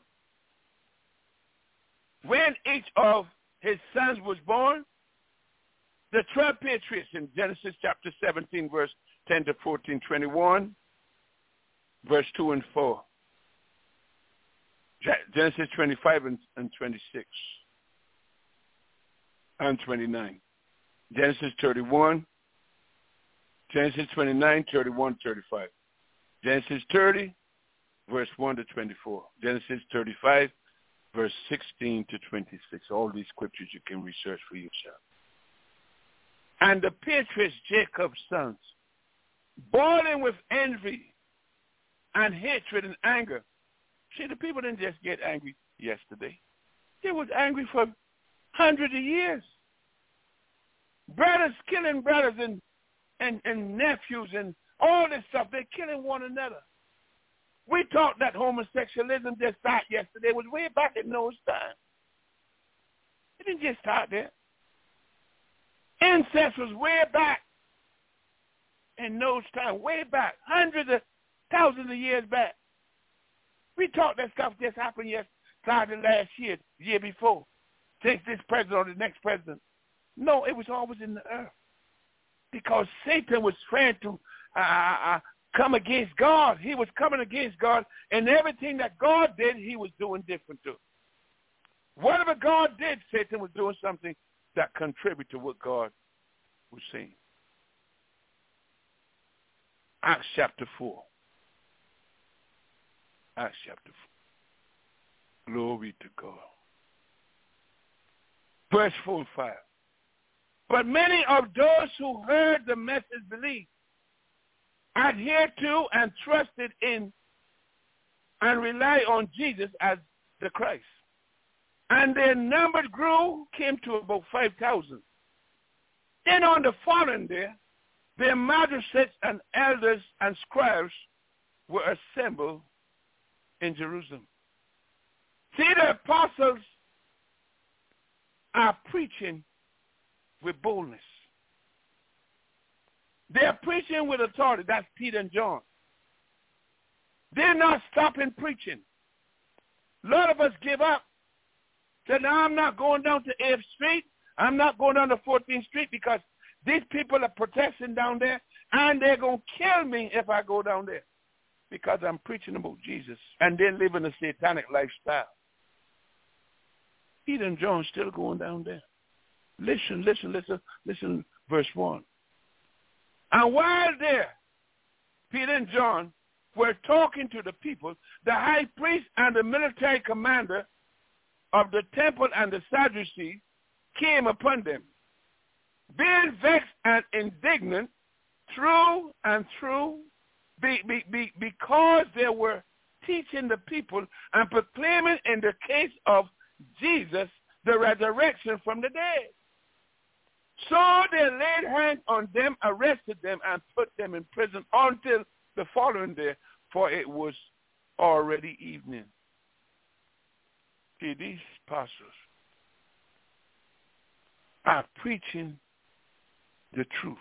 when each of his sons was born, the twelve patriarchs in Genesis chapter seventeen, verse ten to fourteen, twenty-one, verse two and four. Genesis twenty-five and, and twenty-six and twenty-nine. Genesis thirty-one, Genesis twenty-nine, thirty-one, thirty-five. Genesis thirty, verse one to twenty-four. Genesis thirty-five, verse sixteen to twenty-six. All these scriptures you can research for yourself. And the patriarch Jacob's sons, boiling with envy and hatred and anger. See, the people didn't just get angry yesterday. They was angry for hundreds of years. Brothers killing brothers and, and, and nephews and all this stuff. They're killing one another. We thought that homosexualism just started yesterday. It was way back in Noah's time. It didn't just start there. Incest was way back in Noah's time, way back, hundreds of thousands of years back. We thought that stuff just happened yesterday, started last year, the year before. Take this president or the next president. No, it was always in the earth. Because Satan was trying to uh, uh, come against God. He was coming against God, and everything that God did, he was doing different too. Whatever God did, Satan was doing something that contributed to what God was saying. Acts chapter four. Acts chapter four. Glory to God. Verse four and five. But many of those who heard the message believed, adhered to and trusted in and relied on Jesus as the Christ. And their number grew, came to about five thousand. Then on the following day, their magistrates and elders and scribes were assembled in Jerusalem. See, the apostles are preaching with boldness. They're preaching with authority. That's Peter and John. They're not stopping preaching. A lot of us give up. Say, now I'm not going down to eighth Street. I'm not going down to fourteenth Street because these people are protesting down there, and they're going to kill me if I go down there because I'm preaching about Jesus, and they're living a satanic lifestyle. Peter and John still going down there. Listen, listen, listen, listen, verse one. And while there, Peter and John were talking to the people, the high priest and the military commander of the temple and the Sadducees came upon them, being vexed and indignant through and through be, be, be, because they were teaching the people and proclaiming in the case of Jesus the resurrection from the dead. So they laid hands on them, arrested them, and put them in prison until the following day, for it was already evening. See, these pastors are preaching the truth.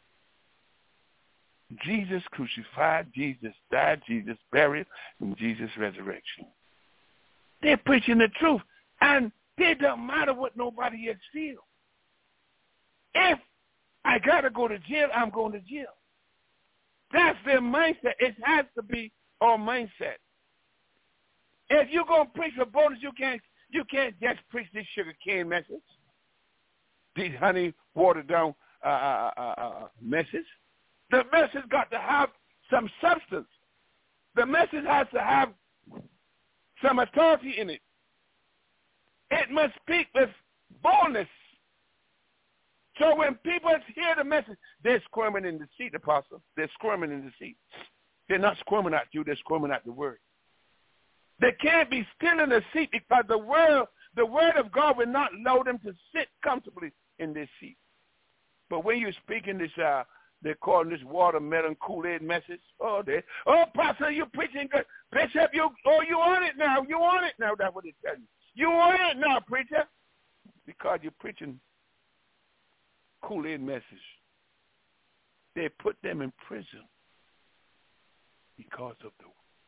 Jesus crucified, Jesus died, Jesus buried, and Jesus resurrection. They're preaching the truth, and it doesn't matter what nobody else feels. If I got to go to jail, I'm going to jail. That's their mindset. It has to be our mindset. If you're going to preach for bonus, you can't, you can't just preach this sugar cane message, these honey watered down uh, uh, uh, message. The message got to have some substance. The message has to have some authority in it. It must speak with boldness. So when people hear the message, they're squirming in the seat, Apostle. They're squirming in the seat. They're not squirming at you. They're squirming at the word. They can't be still in the seat because the word, the word of God will not allow them to sit comfortably in this seat. But when you're speaking this, uh, they're calling this watermelon Kool-Aid message. Oh, they, oh, Pastor, you preaching good. Bishop, you, oh, you on it now. You on it now. That's what they tell you. You on it now, preacher. Because you're preaching Kool-Aid message. They put them in prison because of the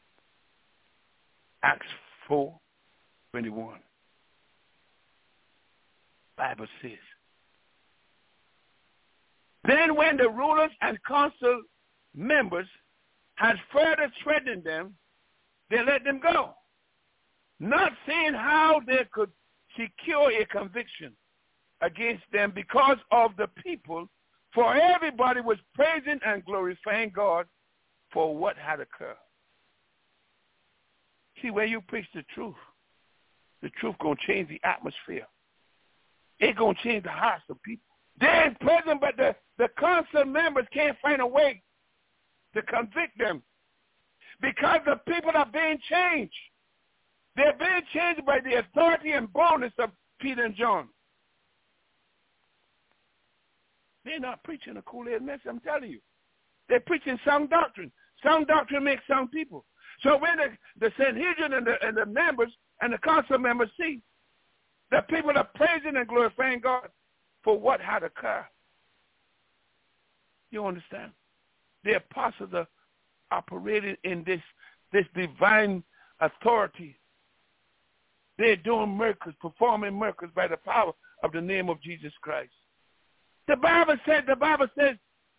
Acts four twenty-one. Bible says, then when the rulers and council members had further threatened them, they let them go, not seeing how they could secure a conviction against them because of the people, for everybody was praising and glorifying God for what had occurred. See, when you preach the truth, the truth going to change the atmosphere. It's going to change the hearts of people. They're in prison, but the, the council members can't find a way to convict them because the people are being changed. They're being changed by the authority and boldness of Peter and John. They're not preaching a Kool-Aid message, I'm telling you. They're preaching sound doctrine. Sound doctrine makes sound people. So when the, the Sanhedrin and the, and the members and the council members see that people are praising and glorifying God for what had occurred, you understand? The apostles are operating in this, this divine authority. They're doing miracles, performing miracles by the power of the name of Jesus Christ. The Bible says, the Bible says,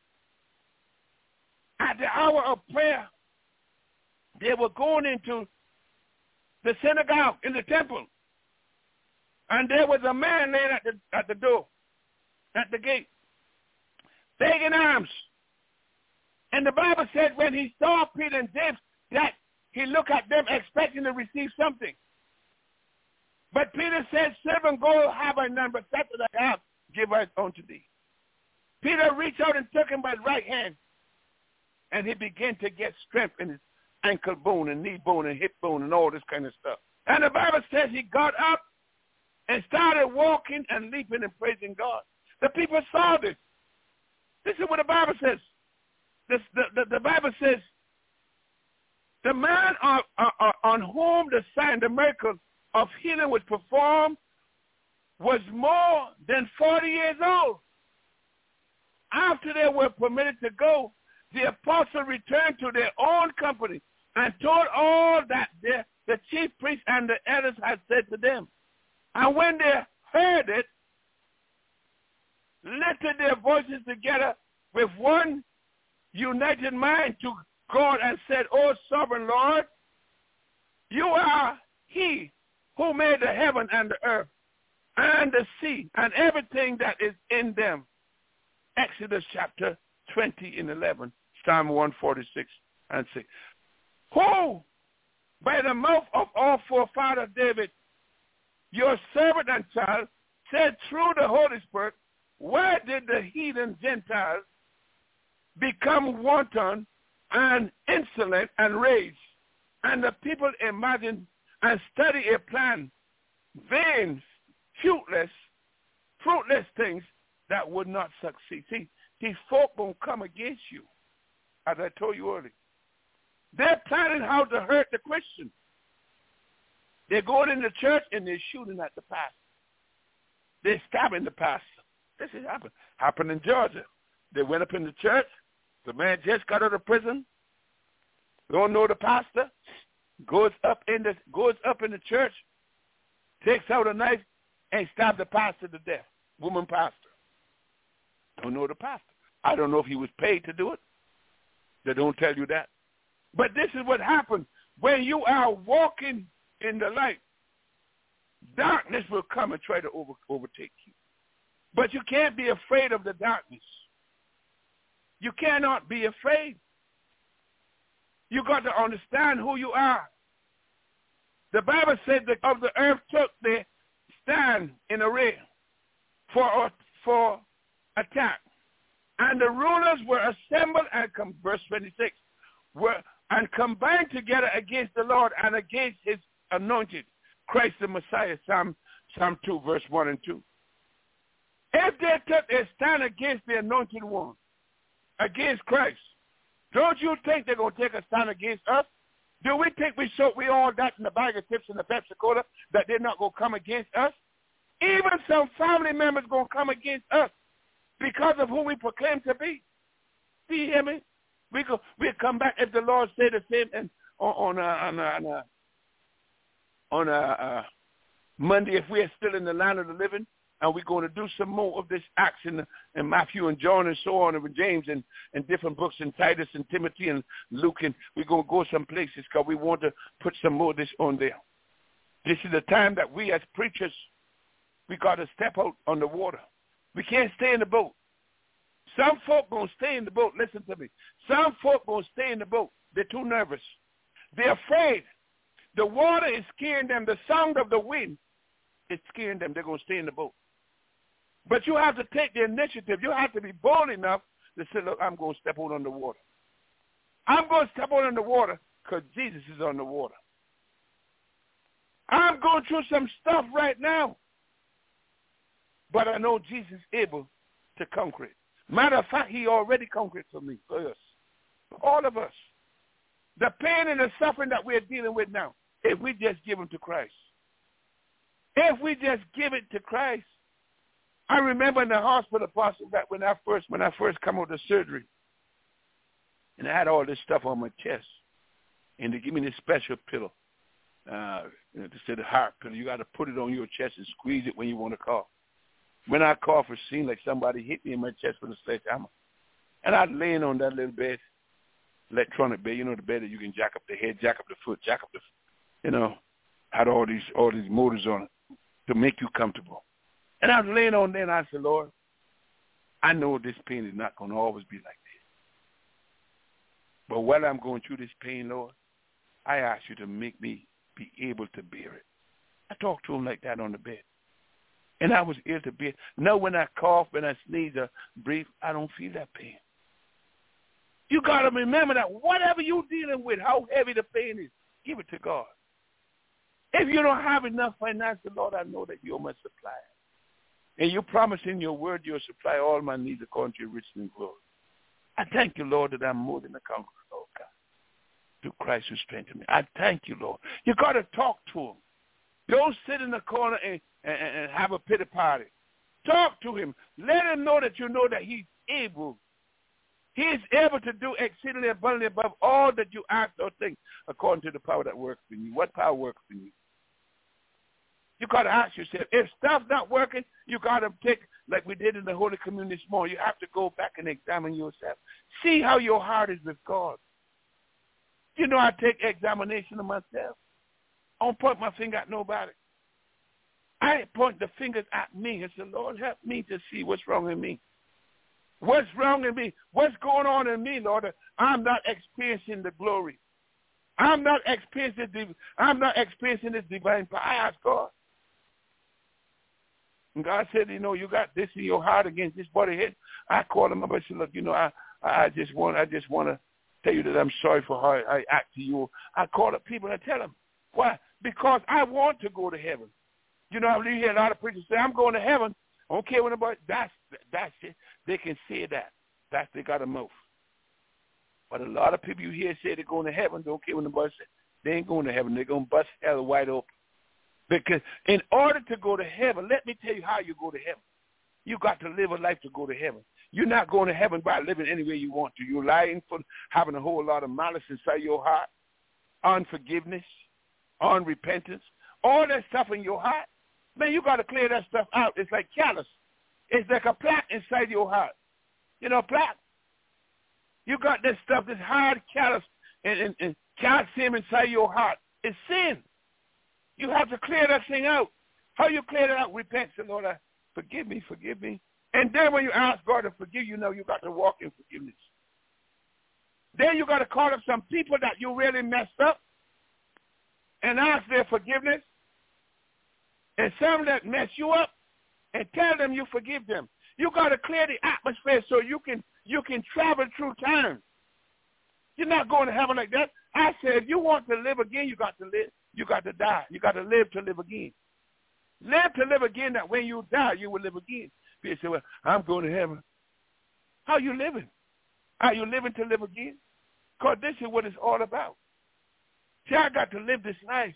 at the hour of prayer, they were going into the synagogue in the temple. And there was a man laying at the, at the door, at the gate, begging alms. And the Bible said when he saw Peter and James, that he looked at them expecting to receive something. But Peter said, servant, go have I none, but that that I have, give I unto thee. Peter reached out and took him by the right hand, and he began to get strength in his ankle bone and knee bone and hip bone and all this kind of stuff. And the Bible says he got up and started walking and leaping and praising God. The people saw this. This is what the Bible says. This, the, the, the Bible says, the man on, on, on whom the sign, the miracle of healing was performed was more than forty years old. After they were permitted to go, the apostles returned to their own company and told all that the, the chief priests and the elders had said to them. And when they heard it, lifted their voices together with one united mind to God and said, O sovereign Lord, you are he who made the heaven and the earth and the sea and everything that is in them. Exodus chapter twenty and eleven, Psalm one forty-six and six. Who, by the mouth of our forefather David, your servant and child, said through the Holy Spirit, where did the heathen Gentiles become wanton and insolent and rage? And the people imagine and study a plan, vain, fruitless, fruitless things that would not succeed. See, these folk won't come against you, as I told you earlier. They're planning how to hurt the Christian. They're going in the church and they're shooting at the pastor. They're stabbing the pastor. This has happened. Happened in Georgia. They went up in the church. The man just got out of prison. Don't know the pastor. Goes up in the goes up in the church, takes out a knife, and stabs the pastor to death. Woman pastor. Don't know the pastor. I don't know if he was paid to do it. They don't tell you that. But this is what happens when you are walking in the light. Darkness will come and try to over, overtake you. But you can't be afraid of the darkness. You cannot be afraid. You got to understand who you are. The Bible said that of the earth took the stand in array for, for attack. And the rulers were assembled and, com- verse twenty-six, were, and combined together against the Lord and against his anointed, Christ the Messiah, Psalm, Psalm two, verse one and two. If they took a stand against the anointed one, against Christ, don't you think they're going to take a stand against us? Do we think we so we all got in the bag of chips and the Pepsi Cola that they're not going to come against us? Even some family members going to come against us because of who we proclaim to be. Do you hear me? We go, we'll come back if the Lord say the same and on, on, uh, on, uh, on, uh, on uh, uh, Monday if we are still in the land of the living. And we're going to do some more of this action in Matthew and John and so on, and James and, and different books, and Titus and Timothy and Luke, and we're going to go some places because we want to put some more of this on there. This is the time that we as preachers We got to step out on the water. We can't stay in the boat. Some folk going to stay in the boat. Listen to me. Some folk going to stay in the boat. They're too nervous. They're afraid. The water is scaring them. The sound of the wind is scaring them. They're going to stay in the boat. But you have to take the initiative. You have to be bold enough to say, look, I'm going to step out on the water. I'm going to step out on the water because Jesus is on the water. I'm going through some stuff right now. But I know Jesus is able to conquer it. Matter of fact, he already conquered for me, for us, for all of us. The pain and the suffering that we're dealing with now, if we just give them to Christ. If we just give it to Christ. I remember in the hospital, Apostle, that when I first when I first come out of surgery, and I had all this stuff on my chest, and they give me this special pillow, uh, you know, they said the heart pillow. You got to put it on your chest and squeeze it when you want to cough. When I cough, it seemed like somebody hit me in my chest with a sledgehammer. And I'd laying on that little bed, electronic bed, you know, the bed that you can jack up the head, jack up the foot, jack up the, you know, had all these all these motors on it to make you comfortable. And I was laying on there, and I said, Lord, I know this pain is not going to always be like this. But while I'm going through this pain, Lord, I ask you to make me be able to bear it. I talked to him like that on the bed. And I was able to bear it. Now when I cough, when I sneeze or breathe, I don't feel that pain. You got to remember that whatever you're dealing with, how heavy the pain is, give it to God. If you don't have enough finances, Lord, I know that you're my supplier. And you promise in your word you'll supply all my needs according to your riches and glory. I thank you, Lord, that I'm more than a conqueror, Lord God, through Christ who strengthens me. I thank you, Lord. You got to talk to him. Don't sit in the corner and, and, and have a pity party. Talk to him. Let him know that you know that he's able. He is able to do exceedingly abundantly above all that you ask or think according to the power that works in you. What power works in you? You got to ask yourself, if stuff's not working, you got to take, like we did in the Holy Communion this morning, you have to go back and examine yourself. See how your heart is with God. You know, I take examination of myself. I don't point my finger at nobody. I point the fingers at me and say, Lord, help me to see what's wrong in me. What's wrong in me? What's going on in me, Lord? I'm not experiencing the glory. I'm not experiencing, I'm not experiencing this divine power. I ask God. And God said, you know, you got this in your heart against this body head. I called him up and said, look, you know, I, I just want I just want to tell you that I'm sorry for how I act to you. I call up people and I tell them. Why? Because I want to go to heaven. You know, I hear a lot of preachers say, I'm going to heaven. I don't care what nobody, that's, that's it. They can say that. That's, they got a mouth. But a lot of people you hear say they're going to heaven, don't care what nobody says. They ain't going to heaven. They're going to bust hell wide open. Because in order to go to heaven, let me tell you how you go to heaven. You got to live a life to go to heaven. You're not going to heaven by living any way you want to. You're lying for having a whole lot of malice inside your heart, unforgiveness, unrepentance, all that stuff in your heart. Man, you got to clear that stuff out. It's like callus. It's like a plaque inside your heart. You know, plaque. You got this stuff, this hard callus and, and, and calcium inside your heart. It's sin. You have to clear that thing out. How you clear that out? Repent. Say, Lord, I, forgive me, forgive me. And then when you ask God to forgive you, know you got to walk in forgiveness. Then you got to call up some people that you really messed up and ask their forgiveness. And some that mess you up and tell them you forgive them. You got to clear the atmosphere so you can you can travel through time. You're not going to heaven like that. I said, if you want to live again, you got to live. You got to die. You got to live to live again. Live to live again, that when you die, you will live again. People say, well, I'm going to heaven. How you living? Are you living to live again? Because this is what it's all about. See, I got to live this life.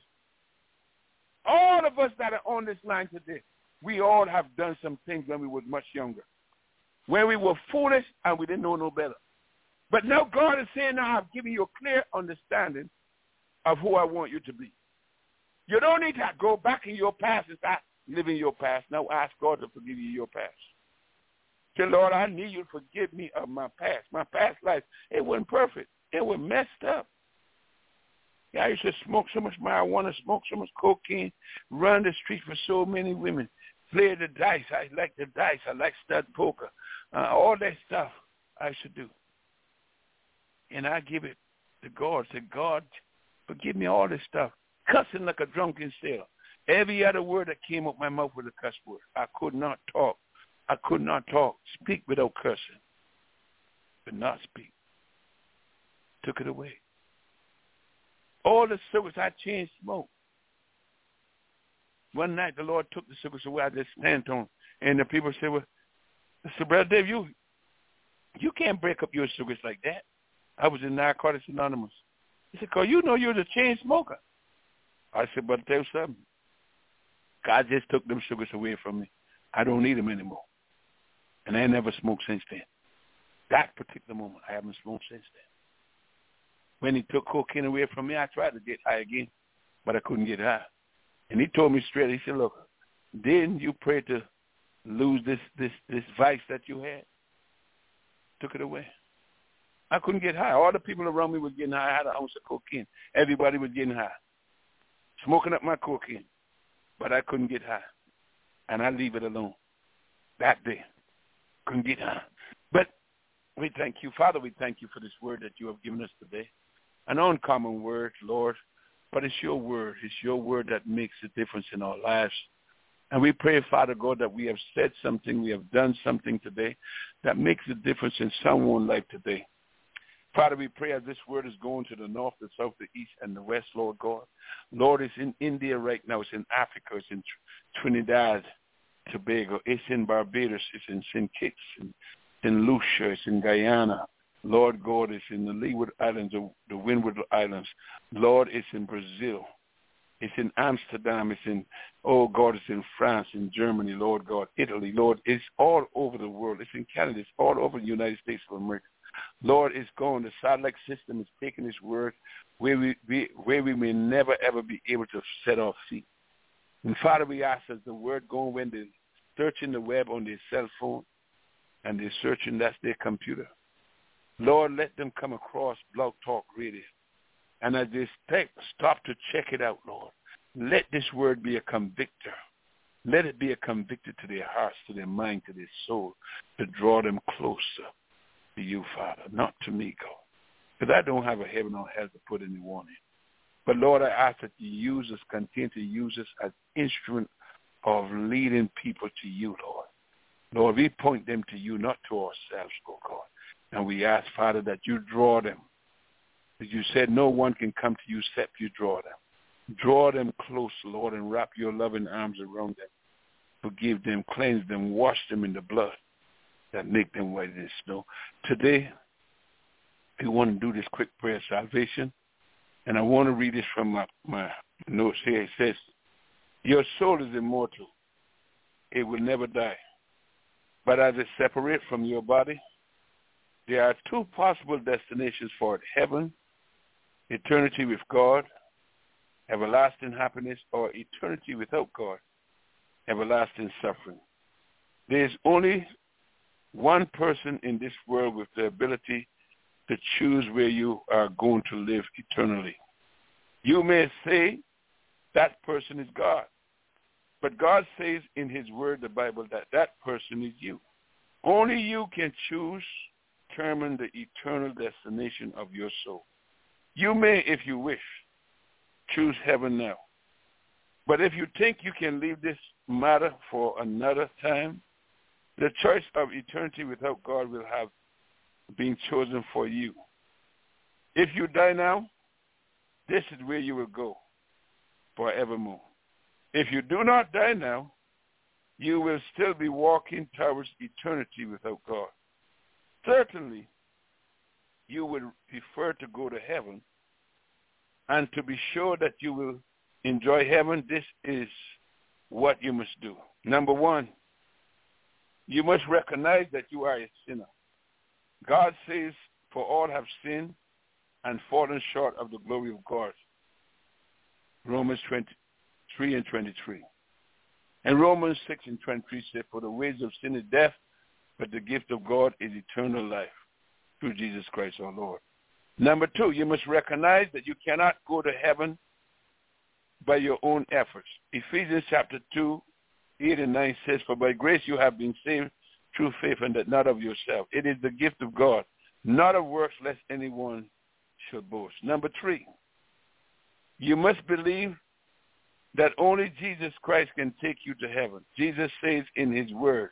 All of us that are on this line today, we all have done some things when we were much younger, when we were foolish and we didn't know no better. But now God is saying, now I've given you a clear understanding of who I want you to be. You don't need to go back in your past and start living your past. Now ask God to forgive you your past. Say, Lord, I need you to forgive me of my past. My past life, it wasn't perfect. It was messed up. Yeah, I used to smoke so much marijuana, smoke so much cocaine, run the street for so many women, play the dice. I like the dice. I like stud poker. Uh, all that stuff I should do. And I give it to God. Say, God, forgive me all this stuff. Cussing like a drunken sailor. Every other word that came up my mouth was a cuss word. I could not talk. I could not talk. Speak without cursing. But not speak. Took it away. All the cigarettes, I changed smoke. One night the Lord took the cigarettes away. I just stand on. And the people said, well, so Brother Dave, you, you can't break up your cigarettes like that. I was in Narcotics Anonymous. He said, because you know you're the chain smoker. I said, but tell you something. God just took them sugars away from me. I don't need them anymore. And I ain't never smoked since then. That particular moment, I haven't smoked since then. When he took cocaine away from me, I tried to get high again, but I couldn't get high. And he told me straight, he said, look, didn't you pray to lose this, this, this vice that you had? Took it away. I couldn't get high. All the people around me were getting high. I had an ounce of cocaine. Everybody was getting high. Smoking up my cocaine. But I couldn't get high. And I leave it alone. That day. Couldn't get high. But we thank you. Father, we thank you for this word that you have given us today. An uncommon word, Lord. But it's your word. It's your word that makes a difference in our lives. And we pray, Father God, that we have said something, we have done something today that makes a difference in someone's life today. Father, we pray as this word is going to the north, the south, the east, and the west, Lord God. Lord, it's in India right now. It's in Africa. It's in Trinidad, Tobago. It's in Barbados. It's in Saint Kitts. It's in Lucia. It's in Guyana. Lord God, it's in the Leeward Islands, the Windward Islands. Lord, it's in Brazil. It's in Amsterdam. It's in, oh God, it's in France, in Germany, Lord God, Italy. Lord, it's all over the world. It's in Canada. It's all over the United States of America. Lord, it's going. The satellite system is taking this word where we, we where we may never, ever be able to set our feet. And Father, we ask as the word going when they're searching the web on their cell phone and they're searching, that's their computer. Lord, let them come across Blog Talk Radio. And as they step, stop to check it out, Lord, let this word be a convictor. Let it be a convictor to their hearts, to their mind, to their soul, to draw them closer to you, Father, not to me, God. Because I don't have a heaven or hell to put anyone in. But, Lord, I ask that you use us, continue to use us as instrument of leading people to you, Lord. Lord, we point them to you, not to ourselves, oh God. And we ask, Father, that you draw them. As you said, no one can come to you except you draw them. Draw them close, Lord, and wrap your loving arms around them. Forgive them, cleanse them, wash them in the blood that make them white as snow. Today, we want to do this quick prayer of salvation. And I want to read this from my, my notes here. It says, your soul is immortal. It will never die. But as it separates from your body, there are two possible destinations for it. Heaven, eternity with God, everlasting happiness, or eternity without God, everlasting suffering. There is only one person in this world with the ability to choose where you are going to live eternally. You may say that person is God, but God says in his word, the Bible, that that person is you. Only you can choose, determine the eternal destination of your soul. You may, if you wish, choose heaven now. But if you think you can leave this matter for another time, the choice of eternity without God will have been chosen for you. If you die now, this is where you will go forevermore. If you do not die now, you will still be walking towards eternity without God. Certainly, you would prefer to go to heaven, and to be sure that you will enjoy heaven, this is what you must do. Number one, you must recognize that you are a sinner. God says, for all have sinned and fallen short of the glory of God. Romans twenty-three and twenty-three. And Romans six and twenty-three says, for the wages of sin is death, but the gift of God is eternal life through Jesus Christ our Lord. Number two, you must recognize that you cannot go to heaven by your own efforts. Ephesians chapter two eight and nine says, for by grace you have been saved through faith, and that not of yourself. It is the gift of God, not of works, lest anyone should boast. Number three, you must believe that only Jesus Christ can take you to heaven. Jesus says in his word,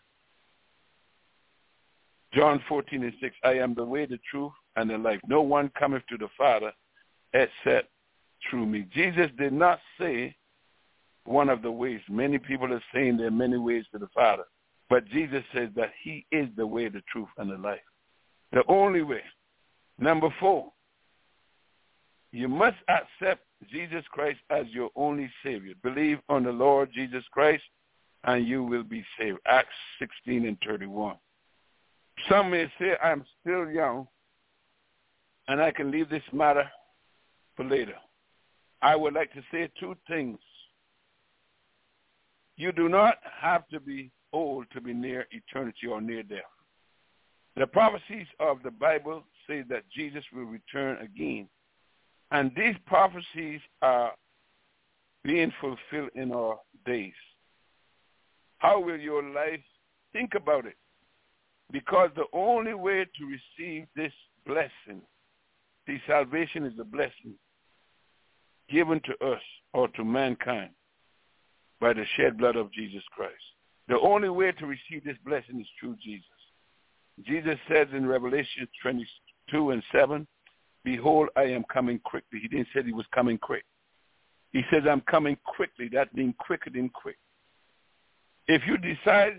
John fourteen and six, I am the way, the truth, and the life. No one cometh to the Father except through me. Jesus did not say one of the ways. Many people are saying there are many ways to the Father. But Jesus says that he is the way, the truth, and the life. The only way. Number four, you must accept Jesus Christ as your only Savior. Believe on the Lord Jesus Christ, and you will be saved. Acts sixteen and thirty-one. Some may say, I'm still young, and I can leave this matter for later. I would like to say two things. You do not have to be old to be near eternity or near death. The prophecies of the Bible say that Jesus will return again. And these prophecies are being fulfilled in our days. How will your life think about it? Because the only way to receive this blessing, see, salvation is a blessing given to us or to mankind by the shed blood of Jesus Christ. The only way to receive this blessing is through Jesus. Jesus says in Revelation twenty-two and seven, behold, I am coming quickly. He didn't say he was coming quick. He says, I'm coming quickly. That means quicker than quick. If you decide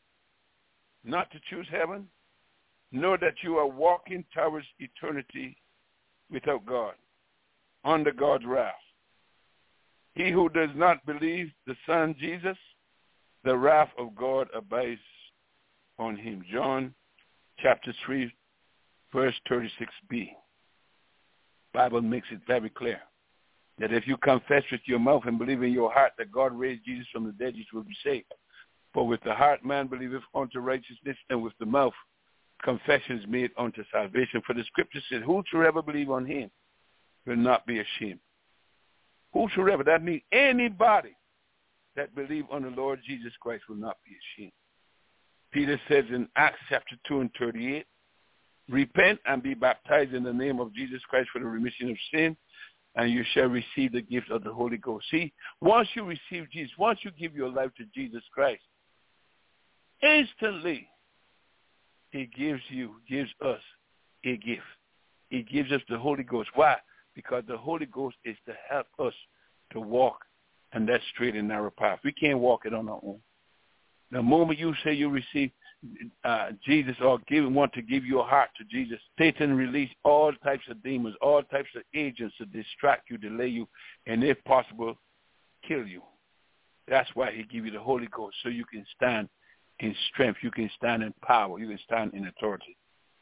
not to choose heaven, know that you are walking towards eternity without God, under God's wrath. He who does not believe the Son Jesus, the wrath of God abides on him. John chapter three, verse thirty-six b. Bible makes it very clear that if you confess with your mouth and believe in your heart that God raised Jesus from the dead, you will be saved. For with the heart man believeth unto righteousness, and with the mouth confession is made unto salvation. For the scripture says, whosoever believe on him will not be ashamed. Whosoever, that means anybody that believe on the Lord Jesus Christ will not be ashamed. Peter says in Acts chapter two and thirty-eight, repent and be baptized in the name of Jesus Christ for the remission of sin, and you shall receive the gift of the Holy Ghost. See, once you receive Jesus, once you give your life to Jesus Christ, instantly he gives you, gives us a gift. He gives us the Holy Ghost. Why? Because the Holy Ghost is to help us to walk in that straight and narrow path. We can't walk it on our own. The moment you say you receive uh, Jesus or give, want to give your heart to Jesus, Satan release all types of demons, all types of agents to distract you, delay you, and if possible, kill you. That's why he give you the Holy Ghost, so you can stand in strength, you can stand in power, you can stand in authority.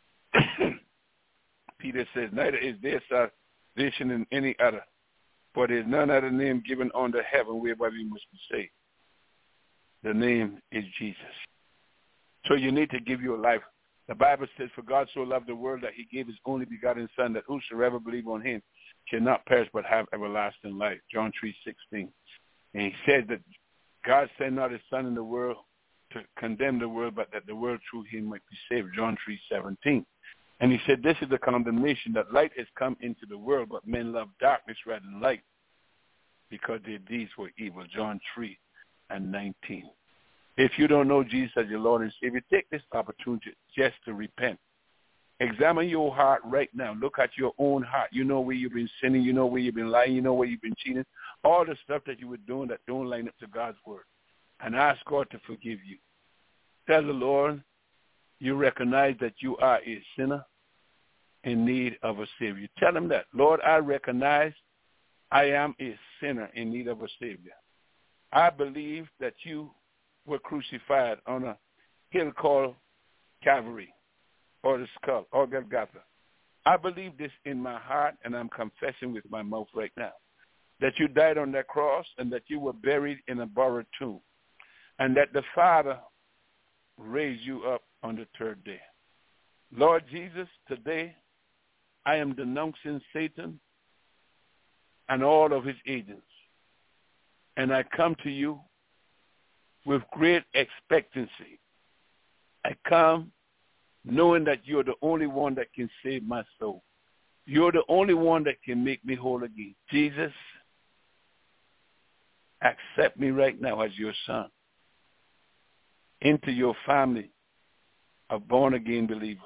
Peter says, neither is there salvation in any other, for there is none other name given under heaven whereby we must be saved. The name is Jesus. So you need to give your life. The Bible says, for God so loved the world that he gave his only begotten Son, that whosoever believe on him shall not perish but have everlasting life. John three sixteen. And he said that God sent not his Son in the world to condemn the world, but that the world through him might be saved. John three seventeen. And he said, this is the condemnation, that light has come into the world, but men love darkness rather than light, because their deeds were evil. John three and nineteen. If you don't know Jesus as your Lord and Savior, take this opportunity just to repent. Examine your heart right now. Look at your own heart. You know where you've been sinning. You know where you've been lying. You know where you've been cheating. All the stuff that you were doing that don't line up to God's word. And ask God to forgive you. Tell the Lord you recognize that you are a sinner in need of a Savior. Tell him that. Lord, I recognize I am a sinner in need of a Savior. I believe that you were crucified on a hill called Calvary, or the skull, or Golgotha. I believe this in my heart, and I'm confessing with my mouth right now, that you died on that cross and that you were buried in a borrowed tomb, and that the Father raised you up on the third day. Lord Jesus, today I am denouncing Satan and all of his agents, and I come to you with great expectancy. I come knowing that you're the only one that can save my soul. You're the only one that can make me whole again. Jesus, accept me right now as your son into your family of born-again believers.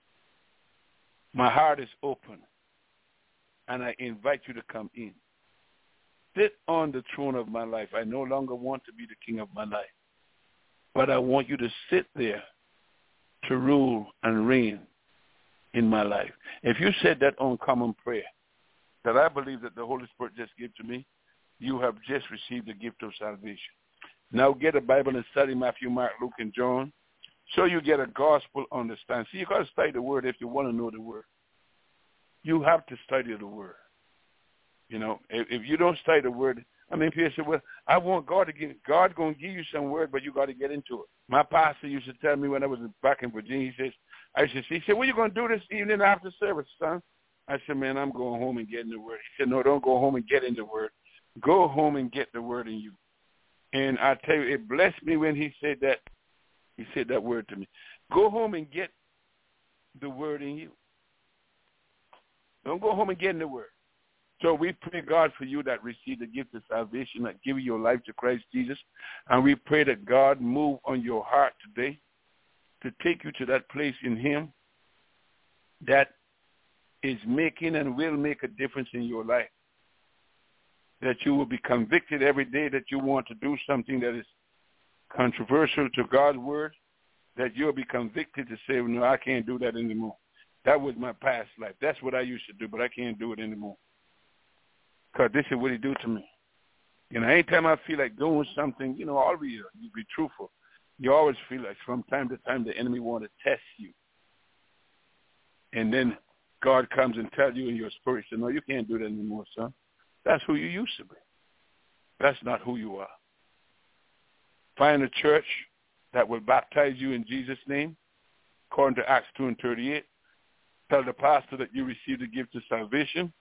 My heart is open, and I invite you to come in. Sit on the throne of my life. I no longer want to be the king of my life, but I want you to sit there to rule and reign in my life. If you said that uncommon prayer that I believe that the Holy Spirit just gave to me, you have just received the gift of salvation. Now get a Bible and study Matthew, Mark, Luke, and John, so you get a gospel understanding. See, you got to study the word if you want to know the word. You have to study the word. You know, if, if you don't study the word, I mean, people say, well, I want God to give, God going to give you some word, but you got to get into it. My pastor used to tell me when I was back in Virginia, he says, I said, he said, what are you going to do this evening after service, son? I said, man, I'm going home and getting the word. He said, no, don't go home and get in the word. Go home and get the word in you. And I tell you, it blessed me when he said that. He said that word to me. Go home and get the word in you. Don't go home and get in the word. So we pray, God, for you that receive the gift of salvation, that give your life to Christ Jesus. And we pray that God move on your heart today to take you to that place in him that is making and will make a difference in your life. That you will be convicted every day that you want to do something that is controversial to God's word, that you'll be convicted to say, no, I can't do that anymore. That was my past life. That's what I used to do, but I can't do it anymore. Because this is what he do to me. You know, anytime I feel like doing something, you know, I'll be, you be truthful. You always feel like from time to time the enemy want to test you. And then God comes and tells you in your spirit, say, no, you can't do that anymore, son. That's who you used to be. That's not who you are. Find a church that will baptize you in Jesus' name, according to Acts two and thirty-eight. Tell the pastor that you received the gift of salvation,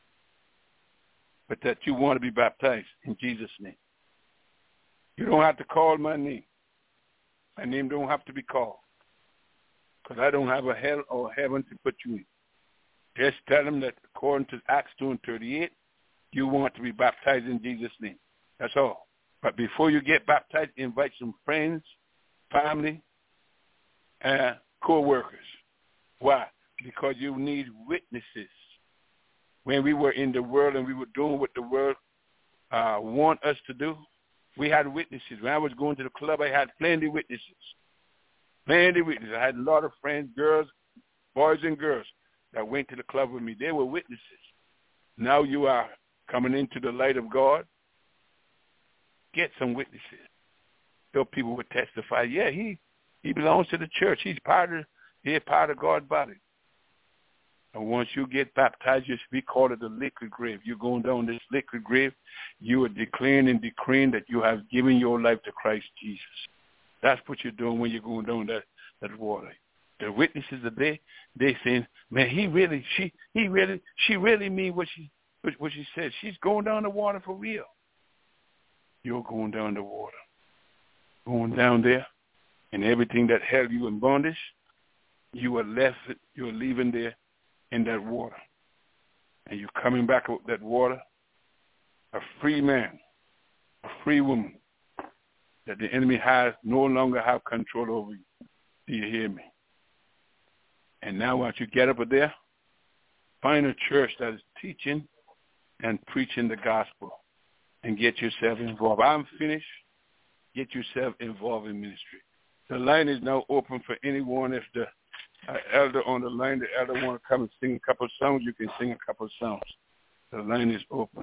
but that you want to be baptized in Jesus' name. You don't have to call my name. My name don't have to be called, because I don't have a hell or heaven to put you in. Just tell them that according to Acts two and thirty-eight, you want to be baptized in Jesus' name. That's all. But before you get baptized, invite some friends, family, and co-workers. Why? Because you need witnesses. When we were in the world and we were doing what the world uh, want us to do, we had witnesses. When I was going to the club, I had plenty of witnesses. Plenty of witnesses. I had a lot of friends, girls, boys and girls that went to the club with me. They were witnesses. Now you are coming into the light of God. Get some witnesses. So people would testify, yeah, he, he belongs to the church. He's part of, he's part of God's body. And once you get baptized, you should be called it the liquid grave. You're going down this liquid grave. You are declaring and decreeing that you have given your life to Christ Jesus. That's what you're doing when you're going down that, that water. The witnesses are there. They saying, man, he really, she, he really, she really mean what she, what she said. She's going down the water for real. You're going down the water. Going down there, and everything that held you in bondage, you are left, you're leaving there in that water. And you're coming back with that water, a free man, a free woman, that the enemy has no longer have control over you. Do you hear me? And now once you get up there, find a church that is teaching and preaching the gospel and get yourself involved. I'm finished. Get yourself involved in ministry. The line is now open for anyone. If the uh, elder on the line, the elder want to come and sing a couple of songs, you can sing a couple of songs. The line is open.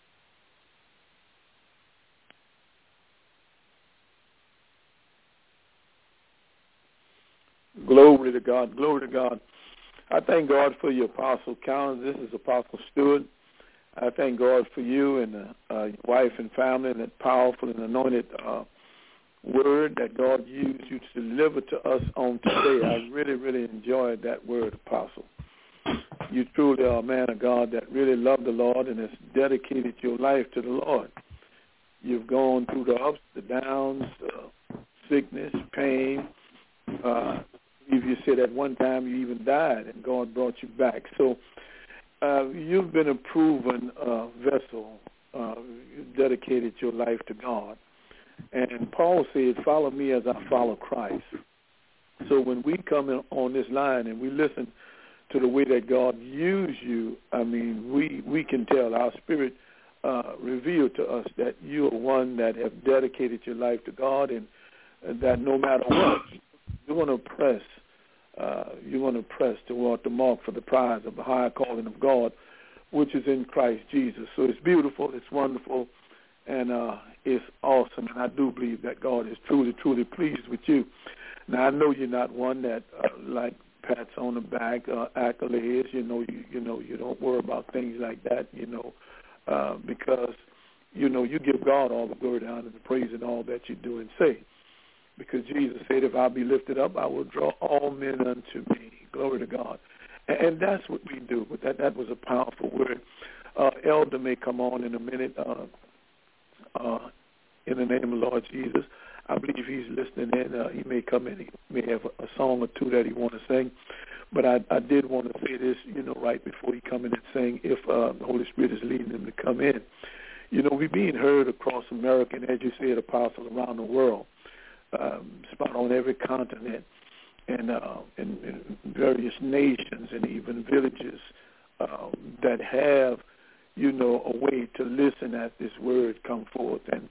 Glory to God. Glory to God. I thank God for your Apostle Collins. This is Apostle Stewart. I thank God for you and uh, uh, your wife and family and that powerful and anointed uh, word that God used you to deliver to us on today. I really, really enjoyed that word, Apostle. You truly are a man of God that really loved the Lord and has dedicated your life to the Lord. You've gone through the ups, the downs, uh, sickness, pain. Uh, if you said at one time you even died and God brought you back. So uh, you've been a proven uh, vessel. Uh, you dedicated your life to God. And Paul said, follow me as I follow Christ. So when we come in on this line and we listen to the way that God used you, I mean, we, we can tell, our spirit uh, revealed to us that you are one that have dedicated your life to God, and, and that no matter what, you're going to press, uh, you're going to press toward the mark for the prize of the higher calling of God, which is in Christ Jesus. So it's beautiful, it's wonderful, and uh, it's awesome. And I do believe that God is truly, truly pleased with you. Now, I know you're not one that, uh, like, pats on the back, uh, accolades. You know, you, you know, you don't worry about things like that, you know, uh, because, you know, you give God all the glory, the honor, and the praise in all that you do and say. Because Jesus said, if I be lifted up, I will draw all men unto me. Glory to God. And, and that's what we do. But that, that was a powerful word. Uh, Elder may come on in a minute uh, uh, in the name of the Lord Jesus. I believe he's listening in. Uh, he may come in. He may have a, a song or two that he want to sing. But I, I did want to say this, you know, right before he come in and sing, if uh, the Holy Spirit is leading him to come in. You know, we're being heard across America, and as you said, Apostle, around the world, um, spot on every continent, and uh, in, in various nations and even villages uh, that have, you know, a way to listen as this word come forth, and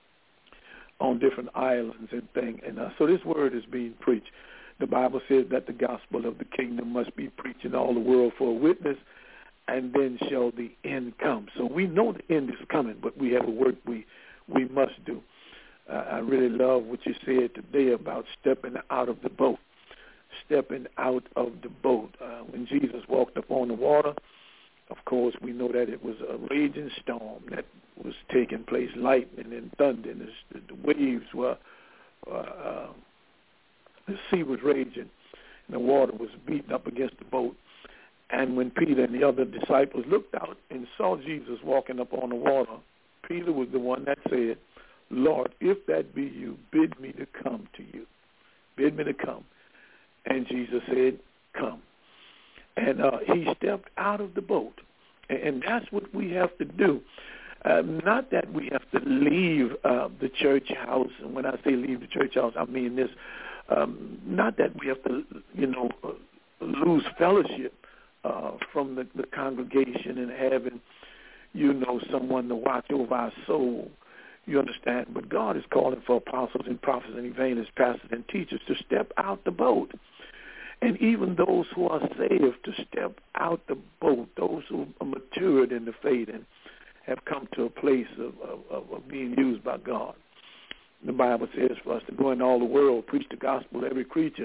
on different islands and things. And uh, so this word is being preached. The Bible says that the gospel of the kingdom must be preached in all the world for a witness, and then shall the end come. So we know the end is coming, but we have a work we, we must do. Uh, I really love what you said today about stepping out of the boat, stepping out of the boat. Uh, when Jesus walked upon the water, of course, we know that it was a raging storm that was taking place, lightning and thunder, and the, the waves were, uh, uh, the sea was raging, and the water was beating up against the boat. And when Peter and the other disciples looked out and saw Jesus walking up on the water, Peter was the one that said, Lord, if that be you, bid me to come to you. Bid me to come. And Jesus said, come. And uh, he stepped out of the boat. And that's what we have to do. Uh, not that we have to leave uh, the church house. And when I say leave the church house, I mean this. Um, not that we have to, you know, uh, lose fellowship uh, from the, the congregation and having, you know, someone to watch over our soul. You understand? But God is calling for apostles and prophets and evangelists, pastors and teachers to step out the boat. And even those who are saved to step out the boat, those who are matured in the faith and have come to a place of, of, of being used by God. The Bible says for us to go in all the world, preach the gospel to every creature.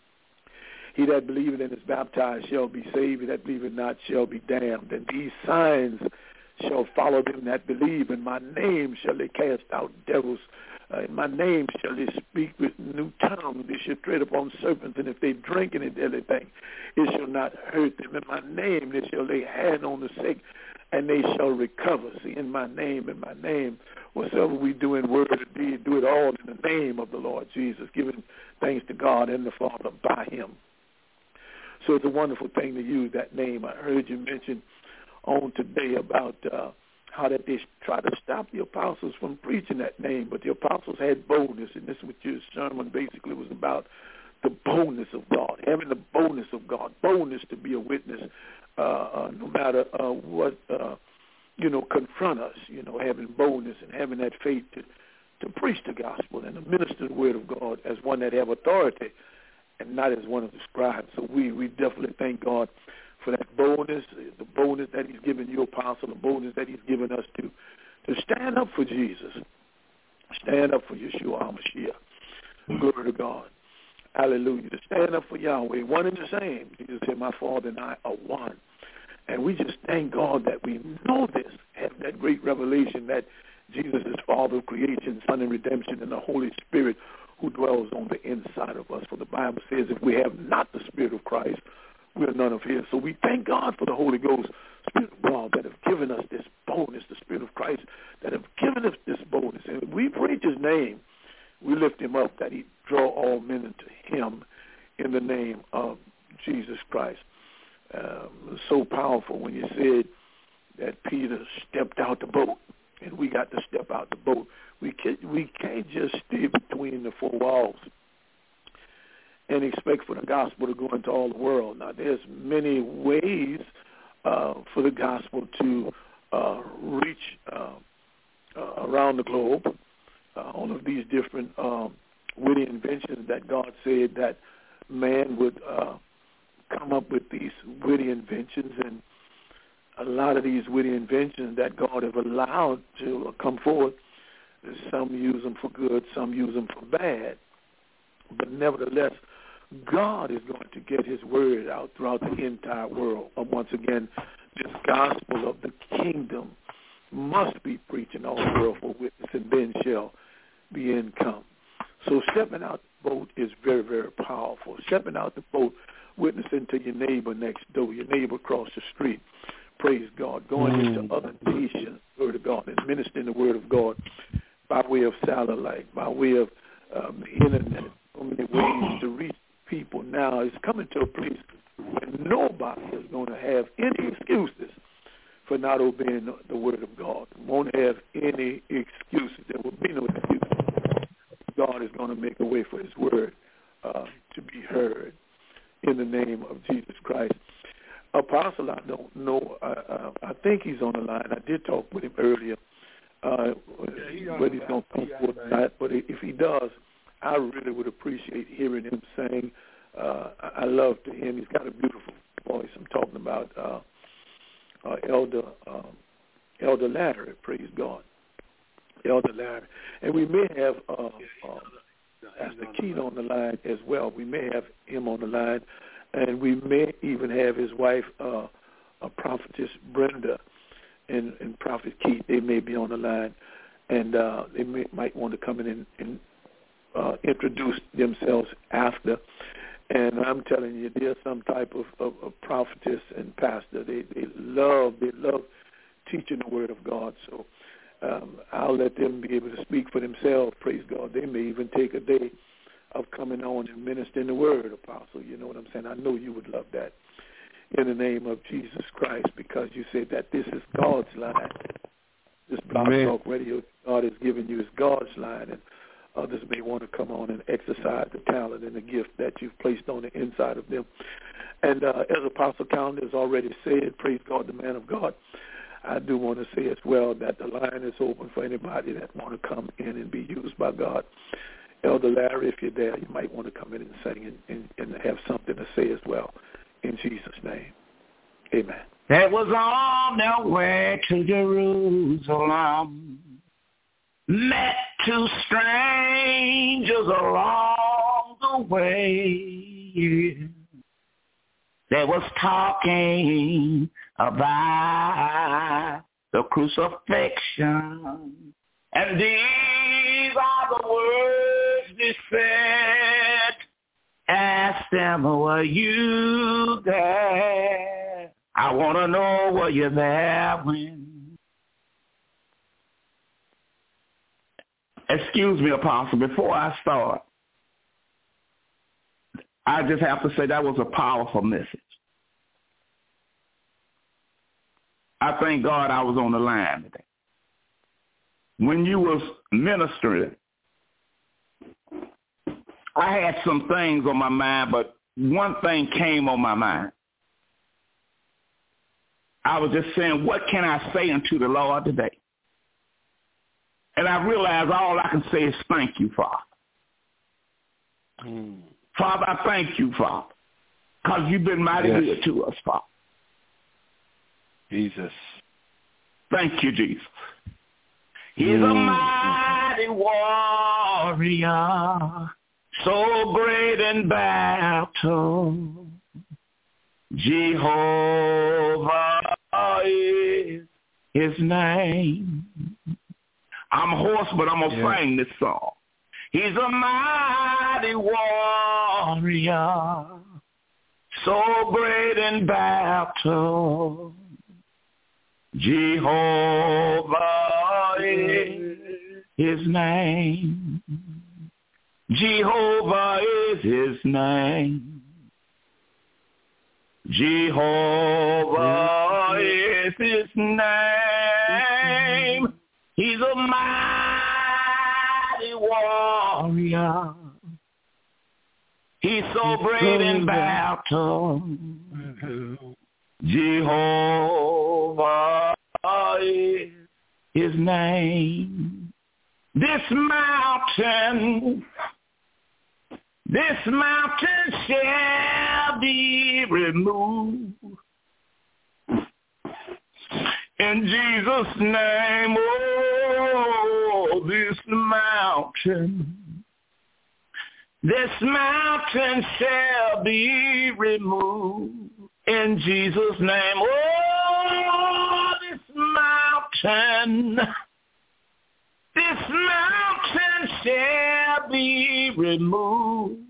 He that believeth and is baptized shall be saved, he that believeth not shall be damned. And these signs shall follow them that believe. In my name shall they cast out devils. Uh, in my name shall they speak with new tongues. They shall tread upon serpents, and if they drink any deadly thing, it shall not hurt them. In my name they shall lay hand on the sick, and they shall recover. See, in my name, in my name, whatsoever we do in word or deed, do it all in the name of the Lord Jesus, giving thanks to God and the Father by him. So it's a wonderful thing to use that name. I heard you mention on today about uh, how that they try to stop the apostles from preaching that name, but the apostles had boldness, and this is what your sermon basically was about, the boldness of God, having the boldness of God, boldness to be a witness, uh, uh, no matter uh, what, uh, you know, confront us, you know, having boldness and having that faith to, to preach the gospel and to minister the word of God as one that have authority and not as one of the scribes. So we, we definitely thank God for that boldness, the boldness that he's given you, apostle, the boldness that he's given us to, to stand up for Jesus, stand up for Yeshua HaMashiach. Glory to God. Hallelujah. To stand up for Yahweh, one and the same. Jesus said, my Father and I are one. And we just thank God that we know this, have that great revelation that Jesus is Father of creation, Son of redemption, and the Holy Spirit who dwells on the inside of us. For the Bible says if we have not the Spirit of Christ, we're none of his. So we thank God for the Holy Ghost, Spirit of God, that have given us this boldness, the Spirit of Christ that have given us this boldness. And we preach his name. We lift him up, that he draw all men into him in the name of Jesus Christ. Um, so powerful when you said that Peter stepped out the boat, and we got to step out the boat. We can't, we can't just stay between the four walls and expect for the gospel to go into all the world. Now, there's many ways uh, for the gospel to uh, reach uh, uh, around the globe. Uh, all of these different um, witty inventions that God said that man would uh, come up with these witty inventions, and a lot of these witty inventions that God have allowed to come forward, some use them for good, some use them for bad. But nevertheless, God is going to get his word out throughout the entire world. And once again, this gospel of the kingdom must be preached in all the world for witness, and then shall be income. So stepping out the boat is very, very powerful. Stepping out the boat, witnessing to your neighbor next door, your neighbor across the street. Praise God. Going mm. into other nations, word of God, and ministering the word of God by way of satellite, by way of um, internet, so many ways to reach people now. It's coming to a place where nobody is going to have any excuses for not obeying the, the word of God. Won't have any excuses. There will be no excuses. God is going to make a way for his word uh, to be heard in the name of Jesus Christ. Apostle, I don't know. Uh, uh, I think he's on the line. I did talk with him earlier. Uh, yeah, he whether he's going to come forward or not. But if he does, I really would appreciate hearing him sing. Uh, I love to hear him. He's got a beautiful voice. I'm talking about uh, uh, Elder um, Elder Larry. Praise God. Elder Larry. And we may have uh, uh, Pastor Keith on the line as well. We may have him on the line. And we may even have his wife, uh, a prophetess Brenda, and, and Prophet Keith. They may be on the line, and uh, they may, might want to come in and, and uh, introduce themselves after. And I'm telling you, they're some type of, of, of prophetess and pastor. They they love they love teaching the word of God. So um, I'll let them be able to speak for themselves. Praise God. They may even take a day of coming on and ministering the word, Apostle. You know what I'm saying? I know you would love that in the name of Jesus Christ, because you said that this is God's line. This Blog Talk Radio God has given you is God's line, and others may want to come on and exercise the talent and the gift that you've placed on the inside of them. And uh, as Apostle Calendar has already said, praise God, the man of God, I do want to say as well that the line is open for anybody that want to come in and be used by God. Elder Larry, if you're there, you might want to come in and sing and, and, and have something to say as well. In Jesus' name, amen. They was on their way to Jerusalem, met two strangers along the way. They was talking about the crucifixion, and these are the words they said. Ask them, were you there? I want to know, were you there when? Excuse me, Apostle, before I start, I just have to say that was a powerful message. I thank God I was on the line today. When you was ministering, I had some things on my mind, but one thing came on my mind. I was just saying, what can I say unto the Lord today? And I realized all I can say is thank you, Father. Mm. Father, I thank you, Father, because you've been mighty yes. good to us, Father. Jesus. Thank you, Jesus. He's mm. a mighty warrior, so great in battle. Jehovah is his name. I'm hoarse, but I'm going to yeah. sing this song. He's a mighty warrior, so great in battle. Jehovah is his name. Jehovah is his name. Jehovah is his name. He's a mighty warrior. He's so great in battle. Jehovah is his name. This mountain, this mountain shall be removed. In Jesus' name, oh, this mountain, this mountain shall be removed. In Jesus' name, oh, this mountain, this mountain shall be removed.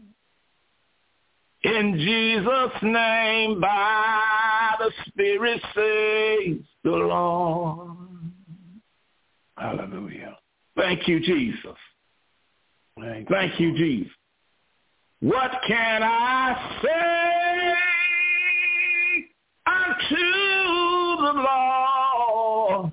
In Jesus' name, by the Spirit says the Lord. Hallelujah. Thank you, Jesus. Thank, Thank you, Jesus. What can I say unto the Lord?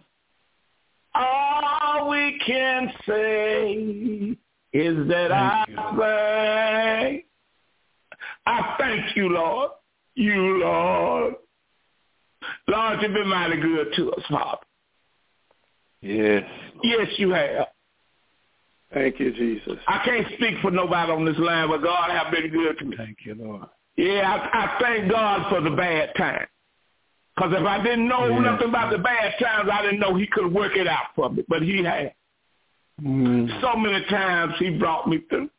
All we can say is that Thank I you. thank. I thank you, Lord. You, Lord. Lord, you've been mighty good to us, Father. Yes. Yes, you have. Thank you, Jesus. I can't speak for nobody on this land, but God have been good to me. Thank you, Lord. Yeah, I, I thank God for the bad times. Because if I didn't know Yes. nothing about the bad times, I didn't know he could work it out for me. But he had. Mm. So many times he brought me through.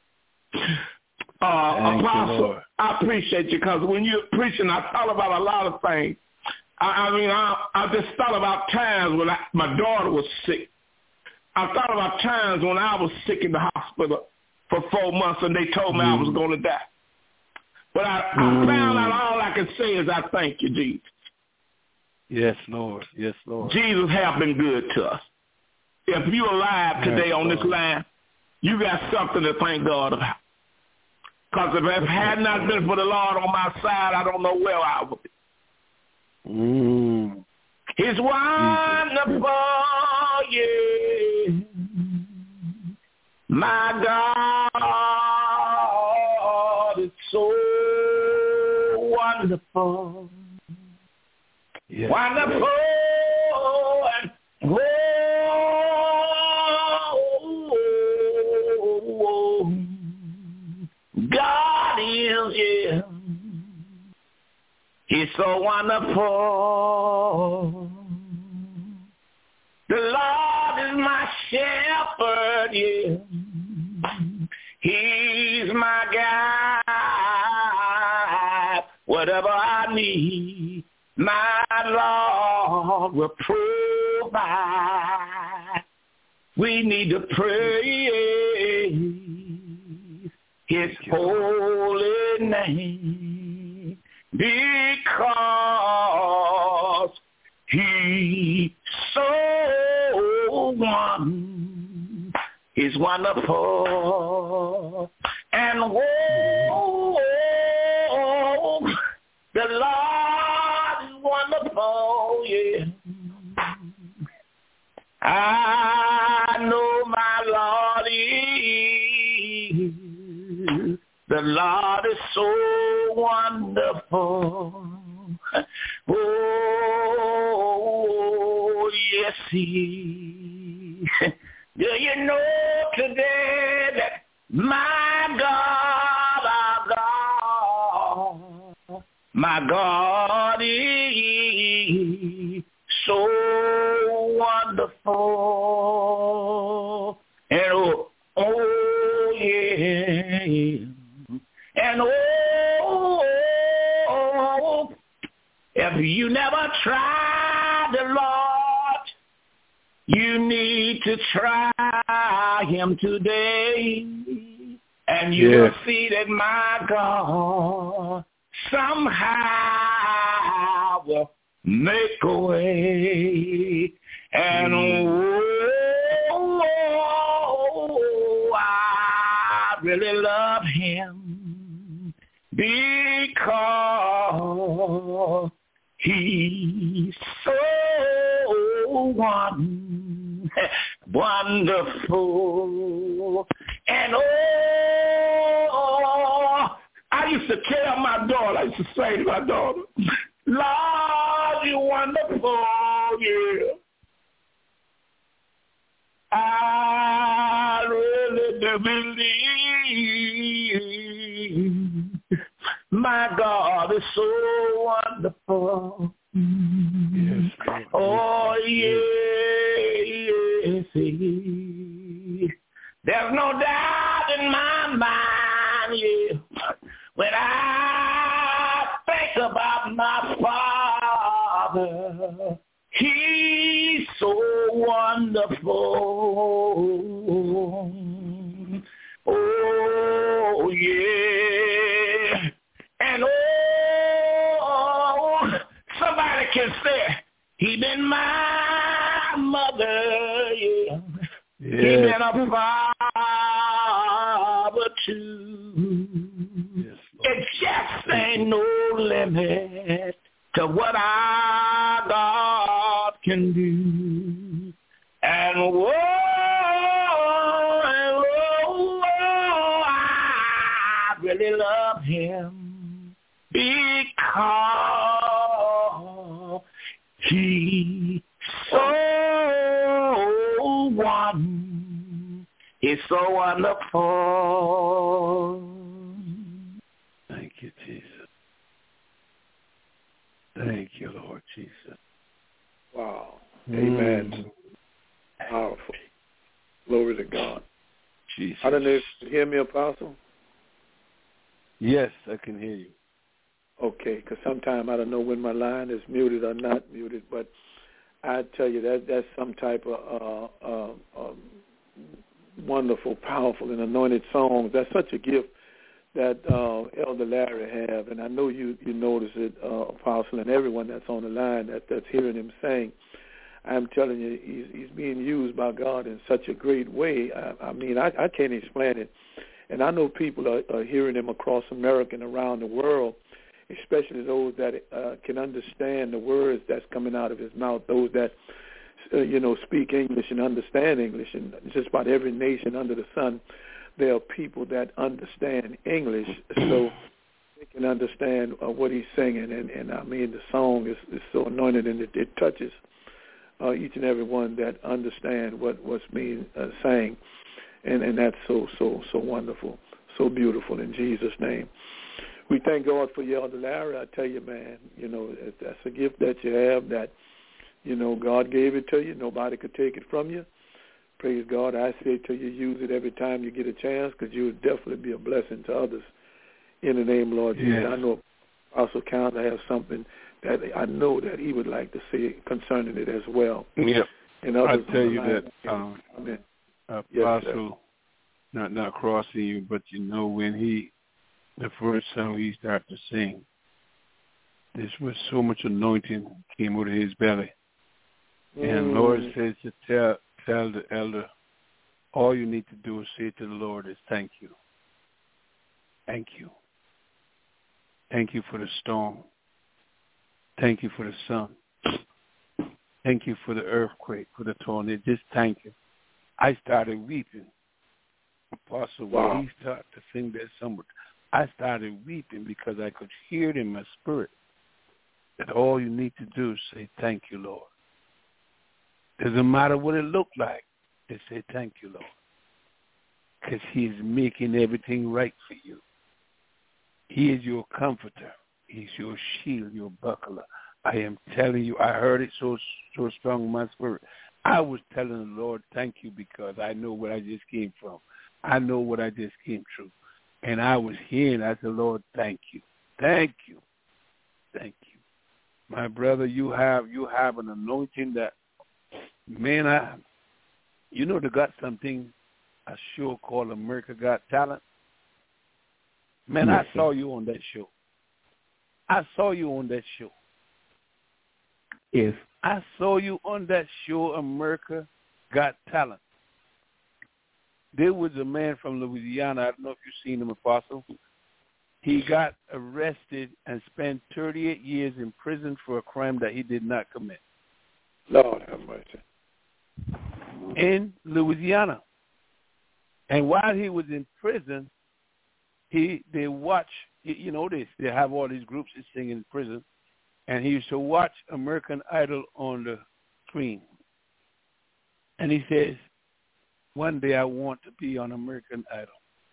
Uh, Thank you, Apostle, Lord. I appreciate you because when you're preaching, I thought about a lot of things. I, I mean, I, I just thought about times when I, my daughter was sick. I thought about times when I was sick in the hospital for four months and they told me Mm. I was going to die. But I, I Mm. found out all I can say is I thank you, Jesus. Yes, Lord. Yes, Lord. Jesus have been good to us. If you're alive today Yes, on this Lord. line, you got something to thank God about. Because if it had not been for the Lord on my side, I don't know where I would be. Mm. It's wonderful, yeah. My God is so wonderful. Yes, Wonderful Lord. and oh, God is, yeah. He's so wonderful. The Lord is my shepherd, yeah. He's my guide. Whatever I need, my Lord will provide. We need to praise his holy name because he so one is wonderful. And whoa, the Lord is wonderful, yeah. I know my Lord is. The Lord is so wonderful. Oh, yes, he. Do you know today that my God, our God, my God is so wonderful. And oh, oh yeah. And oh, if you never tried the Lord, you need to try him today. And you Yes. will see that my God somehow will make a way. And oh, oh, I really love him because he's so one, wonderful. And oh, I used to tell my daughter, I used to say to my daughter, Lord, you're wonderful, yeah. I really do believe my God is so wonderful. Yes, Lord. Oh, yes, yes. There's no doubt in my mind, yeah, when I think about my Father, he's so wonderful. Oh, yeah. And oh, somebody can say, he been my mother, yeah. Yes. He been a father too. Yes, it just ain't no limit to what our God can do. And whoa, and whoa, I really love him because he's so one. He's so wonderful. Thank you, Jesus. Thank you, Lord Jesus. Wow. Amen. Mm. Powerful. Glory to God. Jesus. I don't know if you hear me, Apostle. Yes, I can hear you. Okay, because sometimes I don't know when my line is muted or not muted, but I tell you that that's some type of uh, uh, um, wonderful, powerful, and anointed songs. That's such a gift that uh, Elder Larry have, and I know you you notice it, uh, Apostle, and everyone that's on the line that, that's hearing him sing. I'm telling you, he's, he's being used by God in such a great way. I, I mean, I, I can't explain it. And I know people are, are hearing him across America and around the world, especially those that uh, can understand the words that's coming out of his mouth, those that, uh, you know, speak English and understand English. And just about every nation under the sun, there are people that understand English, so they can understand uh, what he's singing. And, and, I mean, the song is, is so anointed, and it, it touches uh, each and every one that understand what, what's being uh, sang. And, and that's so, so, so wonderful, so beautiful in Jesus' name. We thank God for you, Elder Larry. I tell you, man, you know, that's a gift that you have that, you know, God gave it to you. Nobody could take it from you. Praise God. I say to you, use it every time you get a chance, because you will definitely be a blessing to others in the name of Lord Jesus. Yes. I know Apostle Counter has something that I know that he would like to say concerning it as well. Yeah. And others I tell you line, that, um, Amen. Apostle, Yes, not not crossing you, but you know when he, the first song he started to sing, this was so much anointing came out of his belly. Mm. And Lord says to tell tell the elder, all you need to do is say to the Lord is thank you. Thank you. Thank you for the storm. Thank you for the sun. Thank you for the earthquake, for the tornado. Just thank you. I started weeping. Apostle, Wow. when he started to sing that song, I started weeping because I could hear it in my spirit that all you need to do is say thank you, Lord. Doesn't matter what it looked like. Just say thank you, Lord. Because he's making everything right for you. He is your comforter. He's your shield, your buckler. I am telling you, I heard it so so strong in my spirit. I was telling the Lord, thank you, because I know where I just came from. I know what I just came through. And I was hearing, I said, Lord, thank you. Thank you. Thank you. My brother, you have you have an anointing that, man, I, you know they got something, a show called America Got Talent? Man, Yes, I saw you on that show. I saw you on that show. Yes. I saw you on that show, America Got Talent. There was a man from Louisiana. I don't know if you've seen him, Apostle. He got arrested and spent thirty-eight years in prison for a crime that he did not commit. Lord have mercy. In Louisiana. And while he was in prison, he they watch, you know, they, they have all these groups that sing in prison, and he used to watch American Idol on the screen. And he says, one day I want to be on American Idol.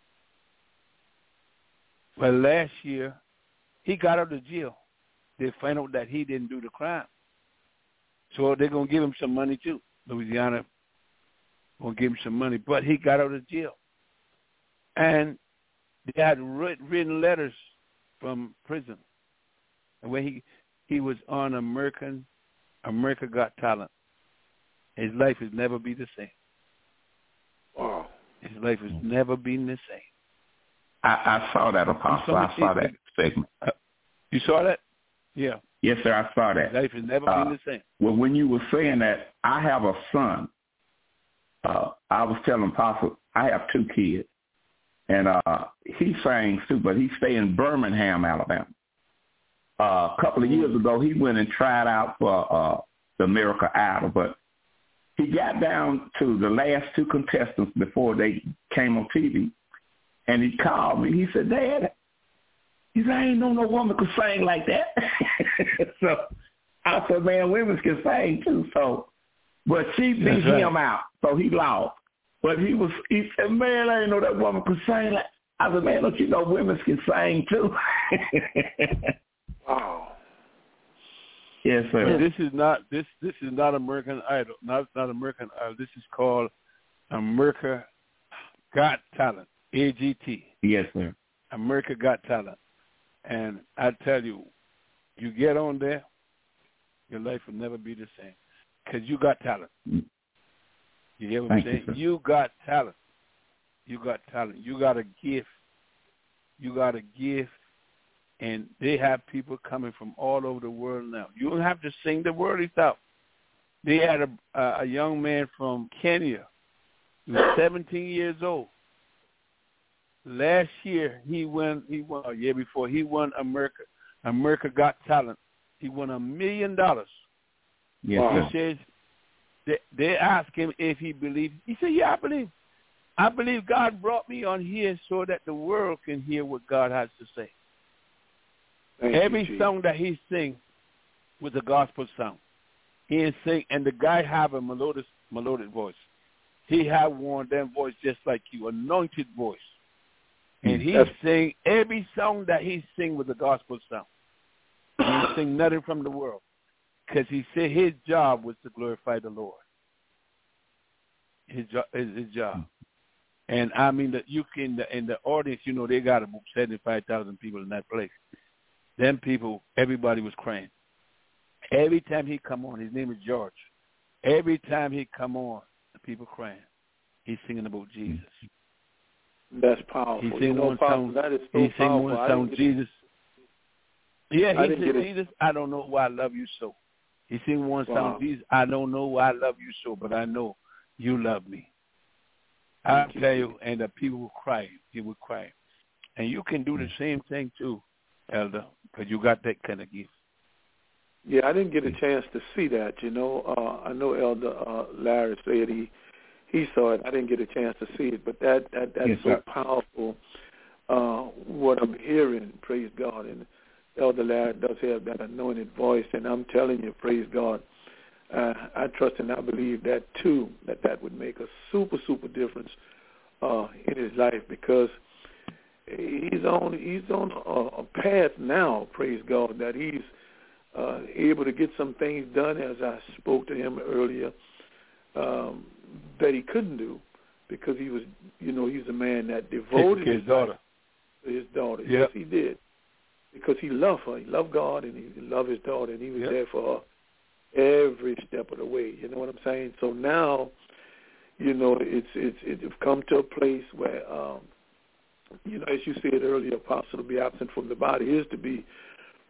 Well, last year, he got out of jail. They find out that he didn't do the crime. So they're going to give him some money, too. Louisiana going to give him some money. But he got out of jail. And they had written letters from prison. And when he, he was on American, America Got Talent, his life has never been the same. Wow. His life has never been the same. I, I saw that, Apostle. I saw that segment. Uh, you saw that? Yeah. Yes, sir, I saw that. His life has never uh, been the same. Well, when you were saying that, I have a son. Uh, I was telling Apostle, I have two kids. And uh, he sings too, but he stay in Birmingham, Alabama. Uh, a couple of years ago, he went and tried out for uh, the America Idol, but he got down to the last two contestants before they came on T V, and he called me. He said, Dad, he said, I ain't know no woman could sing like that. So I said, man, women can sing too. So, but she beat That's right. him out, so he lost. But he was, he said, man, I didn't know that woman could sing like. I said, man, don't you know women can sing too? Wow. Yes, sir. But this is not this this is not American Idol. Not not American Idol. This is called America Got Talent. A G T. Yes, sir. America Got Talent. And I tell you, you get on there, your life will never be the same. Because you got talent. You hear what Thank I'm saying? You, you got talent. You got talent. You got a gift. You got a gift. And they have people coming from all over the world now. You don't have to sing the world out. They had a, a, a young man from Kenya. He was seventeen years old. Last year, he won, he won, a year before, he won America, America Got Talent. He won a million dollars. Yes, wow. sir. He says, they, they asked him if he believed. He said, yeah, I believe. I believe God brought me on here so that the world can hear what God has to say. Thank Every you, song that he sings was a gospel song. He is sing, and the guy have a melodic, melodic voice. He have one them voice just like you, anointed voice. And he That's, sing every song that he sing with a gospel song. He sing nothing from the world, because he said his job was to glorify the Lord. His job is his job. And I mean that you can in the audience, you know, they got about seventy-five thousand people in that place. Them people, everybody was crying. Every time he come on, his name is George. Every time he come on, the people crying. He's singing about Jesus. That's powerful. He you sing know, one Pastor, song. that is so he sing powerful. one I song, didn't Jesus. Yeah, I he didn't said, get it. Jesus, I don't know why I love you so. He sing one Wow. song, Jesus, I don't know why I love you so, but I know you love me. I'll Thank you, tell you, and the people will cry. He would cry. And you can do the same thing too, Elder, because you got that kind of gift. Yeah, I didn't get a chance to see that. You know, uh, I know Elder uh, Larry said he he saw it. I didn't get a chance to see it, but that, that that's Yes, so sir. powerful. Uh, what I'm hearing, praise God, and Elder Larry does have that anointed voice, and I'm telling you, praise God. Uh, I trust and I believe that too, that that would make a super super difference uh, in his life, because he's on he's on a, a path now, praise God, that he's uh, able to get some things done, as I spoke to him earlier, um, that he couldn't do because he was, you know, he's a man that devoted his his daughter. to his daughter. Yep. Yes, he did, because he loved her. He loved God, and he loved his daughter, and he was Yep. there for her every step of the way. You know what I'm saying? So now, you know, it's it's it's come to a place where, um, you know, as you said earlier, apostle, to be absent from the body is to be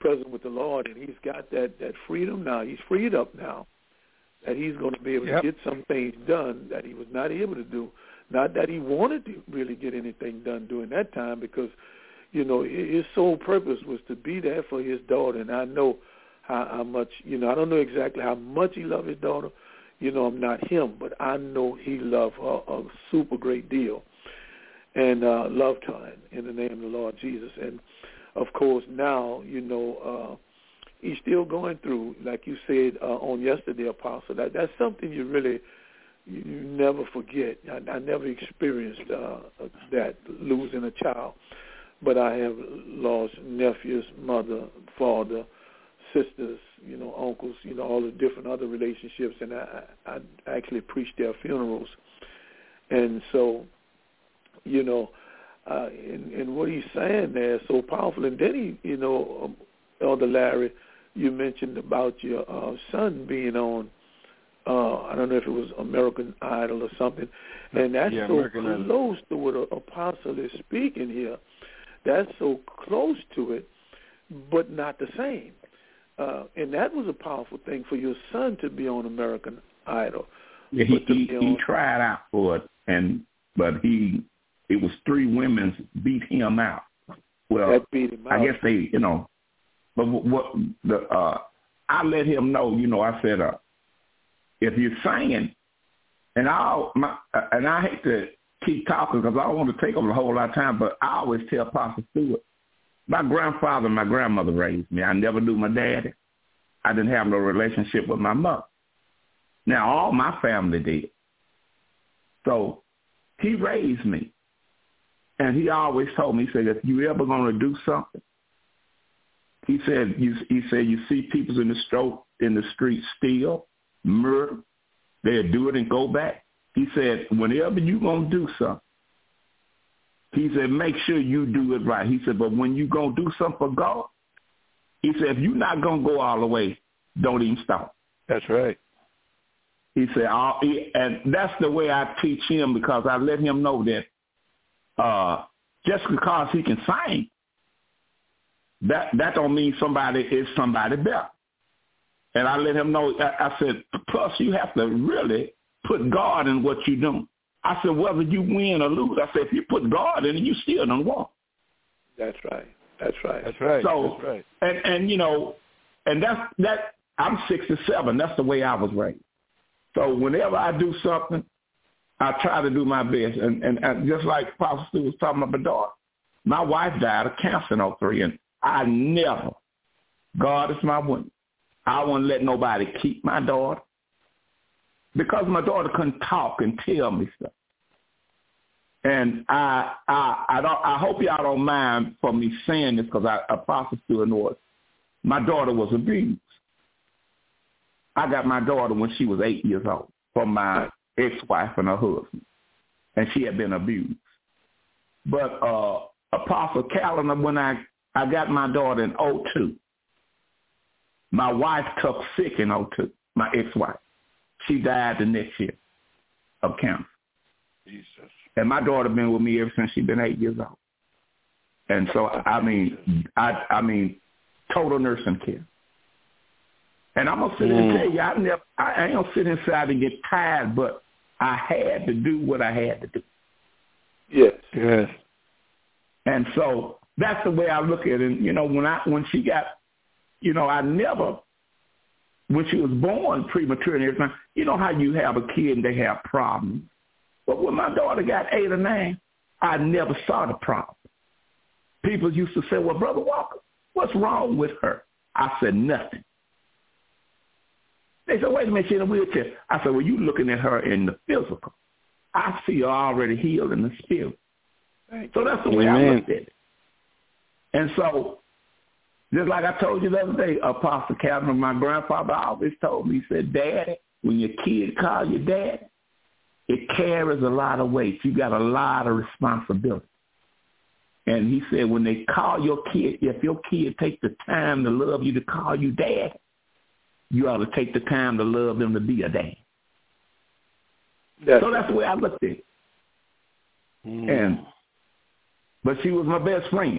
present with the Lord, and he's got that, that freedom now. He's freed up now, that he's going to be able yep. to get some things done that he was not able to do. Not that he wanted to really get anything done during that time, because, you know, his sole purpose was to be there for his daughter. And I know how, how much, you know, I don't know exactly how much he loved his daughter. You know, I'm not him, but I know he loved her a super great deal, and uh, loved her in, in the name of the Lord Jesus. And, of course, now, you know, uh, he's still going through, like you said uh, on yesterday, Apostle. That that's something you really you, you never forget. I, I never experienced uh, that, losing a child, but I have lost nephews, mother, father, sisters, you know, uncles, you know, all the different other relationships, and I, I actually preached their funerals. And so, you know, uh, and, and what he's saying there is so powerful. And then he, you know, um, Elder Larry, you mentioned about your uh, son being on, uh, I don't know if it was American Idol or something, and that's yeah, so American close Idol. to what an apostle is speaking here. That's so close to it, but not the same. Uh, and that was a powerful thing for your son to be on American Idol. Yeah, he he, he tried out for it, and but he it was three women beat him out. Well, that beat him out. I guess they, you know, but what the uh, I let him know, you know, I said, uh, if you're singing, and I my and I hate to keep talking because I don't want to take over a whole lot of time, but I always tell Pastor Stewart, my grandfather and my grandmother raised me. I never knew my daddy. I didn't have no relationship with my mother. Now, all my family did. So he raised me. And he always told me, he said, if you ever going to do something, he said, you, he said, you see people in the, stro- in the street steal, murder, they'll do it and go back. He said, whenever you going to do something, he said, make sure you do it right. He said, but when you going to do something for God, he said, if you're not going to go all the way, don't even stop. That's right. He said, I'll, and that's the way I teach him, because I let him know that uh, just because he can sing, that that don't mean somebody is somebody better. And I let him know, I, I said, plus you have to really put God in what you're doing. I said, whether you win or lose, I said, if you put God in it, you still don't win. That's right. That's right. That's right. So, that's right. And, and, you know, and that's, that, I'm sixty-seven. That's the way I was raised. So whenever I do something, I try to do my best. And, and, and just like Pastor Stu was talking about my daughter, my wife died of cancer in oh three, and I never, God is my witness, I wouldn't let nobody keep my daughter, because my daughter couldn't talk and tell me stuff. And I I I don't I hope y'all don't mind for me saying this, because I Apostle Stewart knows my daughter was abused. I got my daughter when she was eight years old from my ex-wife and her husband, and she had been abused. But uh, Apostle Calendar, when I, I got my daughter in oh two, my wife took sick in oh two, my ex-wife. She died the next year of cancer. Jesus. And my daughter been with me ever since she's been eight years old. And so, I mean, I, I mean, total nursing care. And I'm gonna sit mm. and tell you, I never, I ain't gonna sit inside and get tired, but I had to do what I had to do. Yes, yes. And so that's the way I look at it. And you know, when I when she got, you know, I never, when she was born premature and everything, you know how you have a kid and they have problems. But when my daughter got eight or nine, I never saw the problem. People used to say, "Well, Brother Walker, what's wrong with her?" I said, "Nothing." They said, "Wait a minute, she's in a wheelchair." I said, "Well, you looking at her in the physical. I see her already healed in the spirit." So that's the way Amen. I looked at it. And so, just like I told you the other day, Apostle Calvin, my grandfather always told me, he said, "Daddy, when your kid calls you daddy, it carries a lot of weight. You got a lot of responsibility." And he said, when they call your kid, if your kid take the time to love you to call you daddy, you ought to take the time to love them to be a dad. That's so that's the way I looked at it. Mm. And but she was my best friend.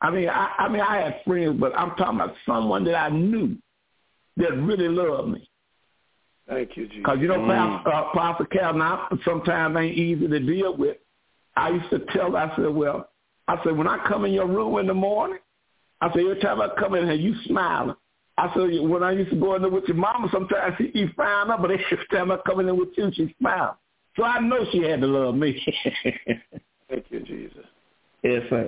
I mean, I, I mean, I had friends, but I'm talking about someone that I knew that really loved me. Thank you, Jesus. Because, you know, mm. Pastor, uh, Pastor Cal, now sometimes ain't easy to deal with. I used to tell her, I said, well, I said, when I come in your room in the morning, I said, every time I come in here, you smiling. I said, when I used to go in there with your mama, sometimes she be frying up, but every time I come in there with you, she smiles. So I know she had to love me. Thank you, Jesus. Yes, sir.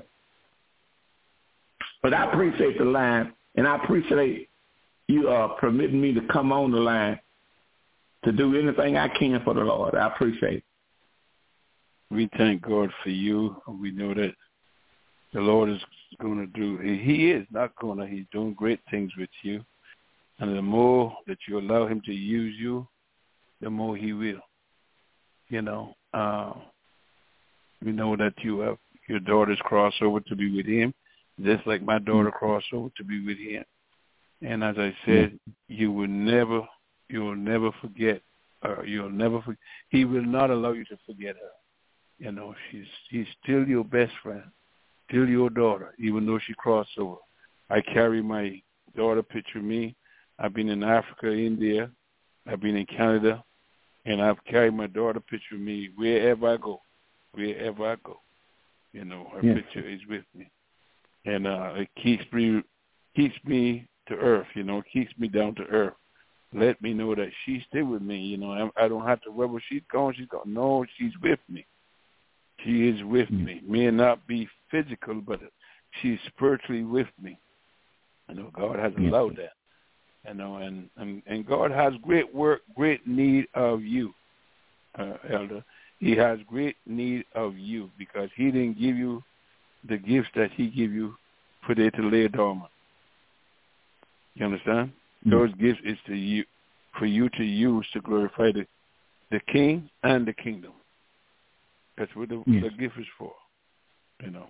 But I appreciate the line, and I appreciate you uh, permitting me to come on the line to do anything I can for the Lord. I appreciate it. We thank God for you. We know that the Lord is going to do, he is not going to, he's doing great things with you. And the more that you allow him to use you, the more he will. You know, uh, we know that you have your daughter's crossed over to be with him, just like my daughter crossed over to be with him. And as I said, you will never, you will never forget, or you'll never forget. He will not allow you to forget her. You know, she's she's still your best friend, still your daughter, even though she crossed over. I carry my daughter picture of me. I've been in Africa, India. I've been in Canada, and I've carried my daughter picture of me wherever I go, wherever I go. You know, her yeah. picture is with me, and uh, it keeps me keeps me to earth. You know, it keeps me down to earth. Let me know that she's still with me. You know, I, I don't have to worry where she's going. She's going. No, she's with me. She is with mm-hmm. me. May not be physical, but she's spiritually with me. I know God has allowed mm-hmm. that. You know, and, and, and God has great work, great need of you, uh, Elder. He has great need of you because he didn't give you the gifts that he gave you for they to lay dormant. You understand? Mm-hmm. Those gifts is to you, for you to use to glorify the, the King and the kingdom. That's what the, yes. the gift is for, you know.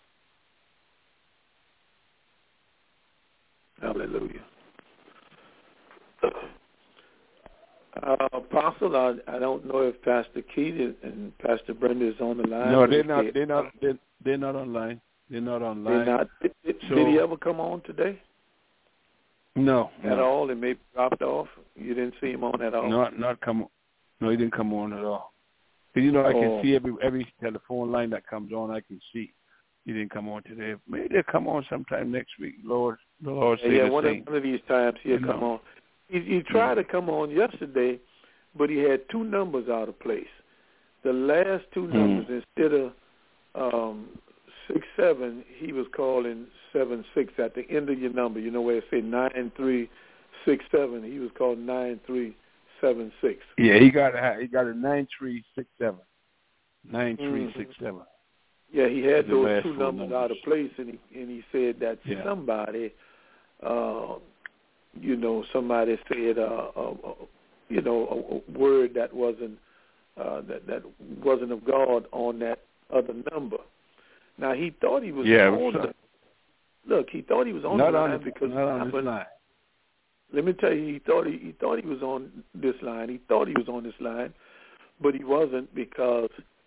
Hallelujah. Uh, Apostle, I, I don't know if Pastor Keith and Pastor Brenda is on the line. No, they're not. They're not. They're, they're not online. They're not online. They're not. Did, did, so, did he ever come on today? No, at no. all. It may dropped off. You didn't see him on at all. Not, not come. No, he didn't come on at all. Because you know, I can oh. see every every telephone line that comes on. I can see. He didn't come on today. Maybe they'll come on sometime next week. Lord, the Lord say yeah, the one, same. Of, one of these times he'll you come know. on. He, he tried yeah. to come on yesterday, but he had two numbers out of place. The last two numbers, mm. instead of um, six seven, he was calling seven six at the end of your number. You know where it say nine three six seven. He was calling nine three seven six. Yeah, he got a he got a nine three six seven. Nine three mm-hmm. six seven. Yeah, he had the those two numbers, numbers out of place, and he and he said that yeah. somebody, uh, you know, somebody said, uh, uh, uh, you know, a, a word that wasn't uh, that that wasn't of God on that other number. Now he thought he was yeah, on the look. He thought he was on not the line on, because not on this line. Let me tell you, he thought he, he thought he was on this line. He thought he was on this line, but he wasn't because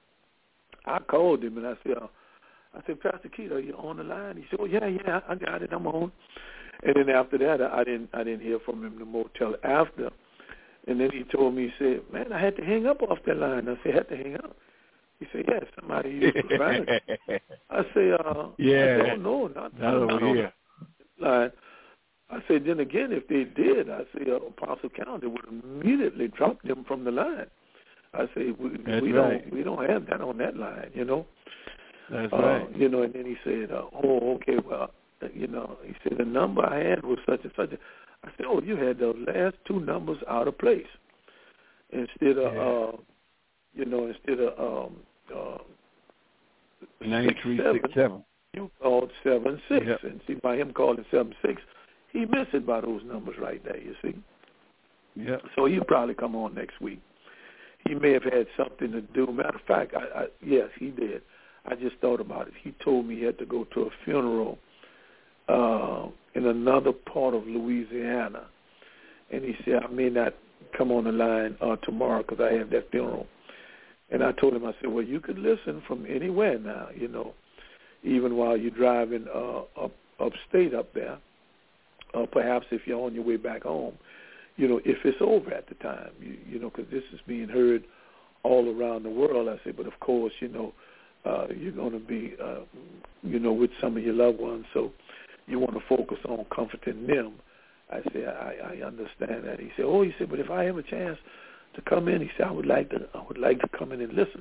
I called him and I said, uh, I said, Pastor Keith, are you on the line? He said, oh yeah, yeah, I got it, I'm on. And then after that, I, I didn't, I didn't hear from him no more till after. And then he told me, he said, man, I had to hang up off that line. I said, had to hang up. He said, yeah, somebody used to find it. I said, uh, yeah, I said, oh no, not, not, not, not on here. the line. I said, then again, if they did, I said, uh, Apostle Calendar would immediately drop them from the line. I say we, we right. don't we don't have that on that line, you know. That's uh, right. You know, and then he said, uh, "Oh, okay, well, you know," he said the number I had was such and such. I said, "Oh, you had those last two numbers out of place instead of, yeah. uh, you know, instead of um, uh, nine three six seven. You called seven six, yep. and see by him calling seven six, he missed it by those numbers right there. You see. Yeah. So he'll probably come on next week. He may have had something to do. Matter of fact, I, I, yes, he did. I just thought about it. He told me he had to go to a funeral uh, in another part of Louisiana. And he said, I may not come on the line uh, tomorrow because I have that funeral. And I told him, I said, well, you could listen from anywhere now, you know. even while you're driving uh, up upstate up there, uh, perhaps if you're on your way back home, you know, if it's over at the time, you, you know, because this is being heard all around the world, I say, but of course, you know, uh, you're going to be, uh, you know, with some of your loved ones, so you want to focus on comforting them. I say, I, I understand that. He said, oh, he said, but if I have a chance to come in, he said, I would like to, I would like to come in and listen.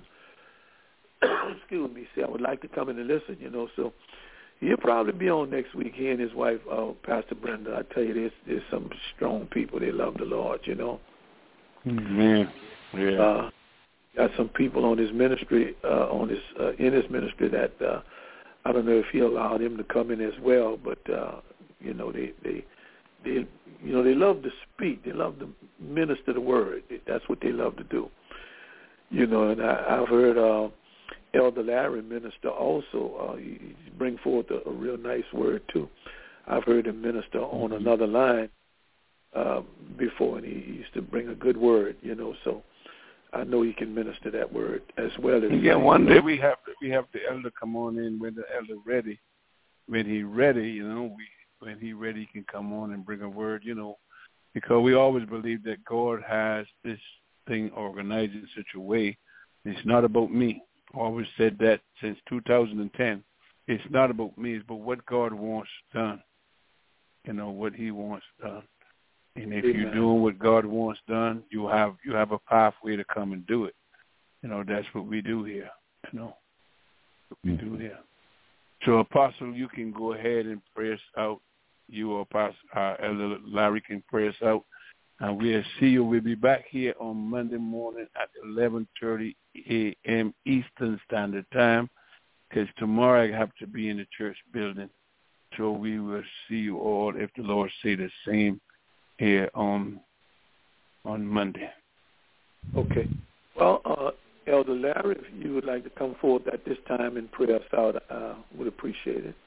Excuse me, he said, I would like to come in and listen, you know, so he'll probably be on next week. He and his wife, uh, Pastor Brenda. I tell you, there's, there's some strong people. They love the Lord, you know. Amen. Yeah. Uh, got some people on his ministry, uh, on his uh, in his ministry that uh, I don't know if he allowed him to come in as well, but uh, you know, they they they you know they love to speak. They love to minister the word. That's what they love to do. You know, and I, I've heard. Uh, Elder Larry minister also, uh, he, he bring forth a, a real nice word too. I've heard him minister on mm-hmm. another line uh, before, and he, he used to bring a good word, you know. So I know he can minister that word as well as. Yeah, one day we have we have the elder come on in when the elder ready. When he ready, you know, we when he ready, he can come on and bring a word, you know, because we always believe that God has this thing organized in such a way. It's not about me. Always said that since two thousand ten. It's not about me, it's about what God wants done. You know, what he wants done. And if Amen. You're doing what God wants done, you have you have a pathway to come and do it. You know, that's what we do here. You know, what we mm-hmm. do here. So, Apostle, you can go ahead and pray us out. You or Apostle uh, Elder Larry can pray us out. And we'll see you. We'll be back here on Monday morning at eleven thirty a.m. Eastern Standard Time, because tomorrow I have to be in the church building. So we will see you all, if the Lord say the same, here on on Monday. Okay. Well, uh, Elder Larry, if you would like to come forward at this time and pray us out, I uh, would appreciate it.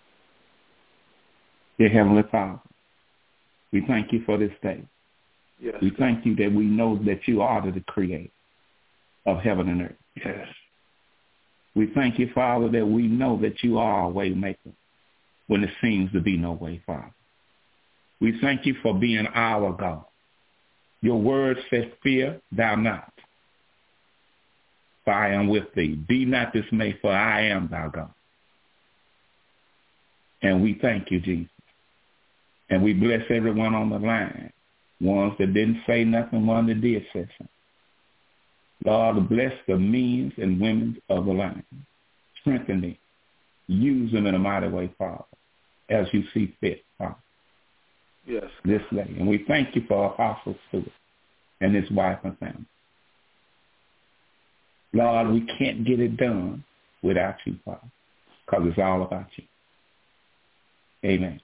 Dear Heavenly Father, we thank you for this day. Yes, we God. thank you that we know that you are the creator of heaven and earth. Yes. We thank you, Father, that we know that you are a way maker when there seems to be no way, Father. We thank you for being our God. Your word says, fear thou not, for I am with thee. Be not dismayed, for I am thy God. And we thank you, Jesus. And we bless everyone on the line. Ones that didn't say nothing, one that did say something. Lord, bless the men and women of the line. Strengthen them. Use them in a mighty way, Father, as you see fit, Father. Yes. This day. And we thank you for Apostle Stewart and his wife and family. Lord, we can't get it done without you, Father, because it's all about you. Amen.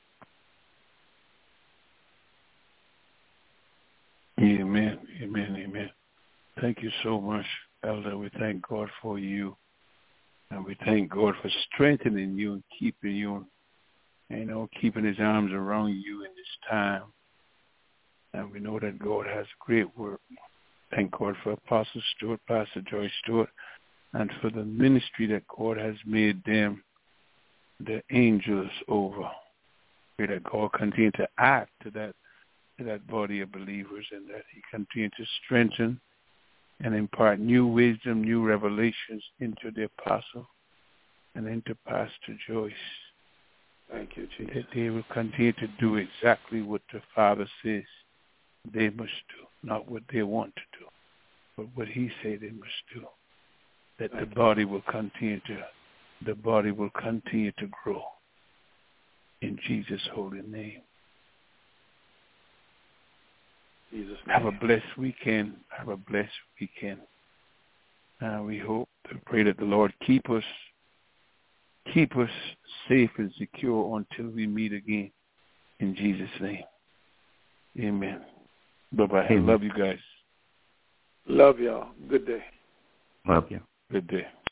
Amen, amen, amen. Thank you so much, Elder. We thank God for you. And we thank God for strengthening you and keeping you, you know, keeping his arms around you in this time. And we know that God has great work. Thank God for Apostle Stewart, Pastor Joyce Stewart, and for the ministry that God has made them the angels over. Pray that God continue to add to that to that body of believers, and that he continue to strengthen and impart new wisdom, new revelations into the apostle and into Pastor Joyce. Thank you, Jesus. That they will continue to do exactly what the Father says they must do, not what they want to do, but what he said they must do. That Thank the you. body will continue to, the body will continue to grow. In Jesus' holy name. Jesus' name. Have a blessed weekend. Have a blessed weekend. Uh, we hope and pray that the Lord keep us, keep us safe and secure until we meet again. In Jesus' name. Amen. Bye-bye. I love you guys. Love y'all. Good day. Love you. Good day.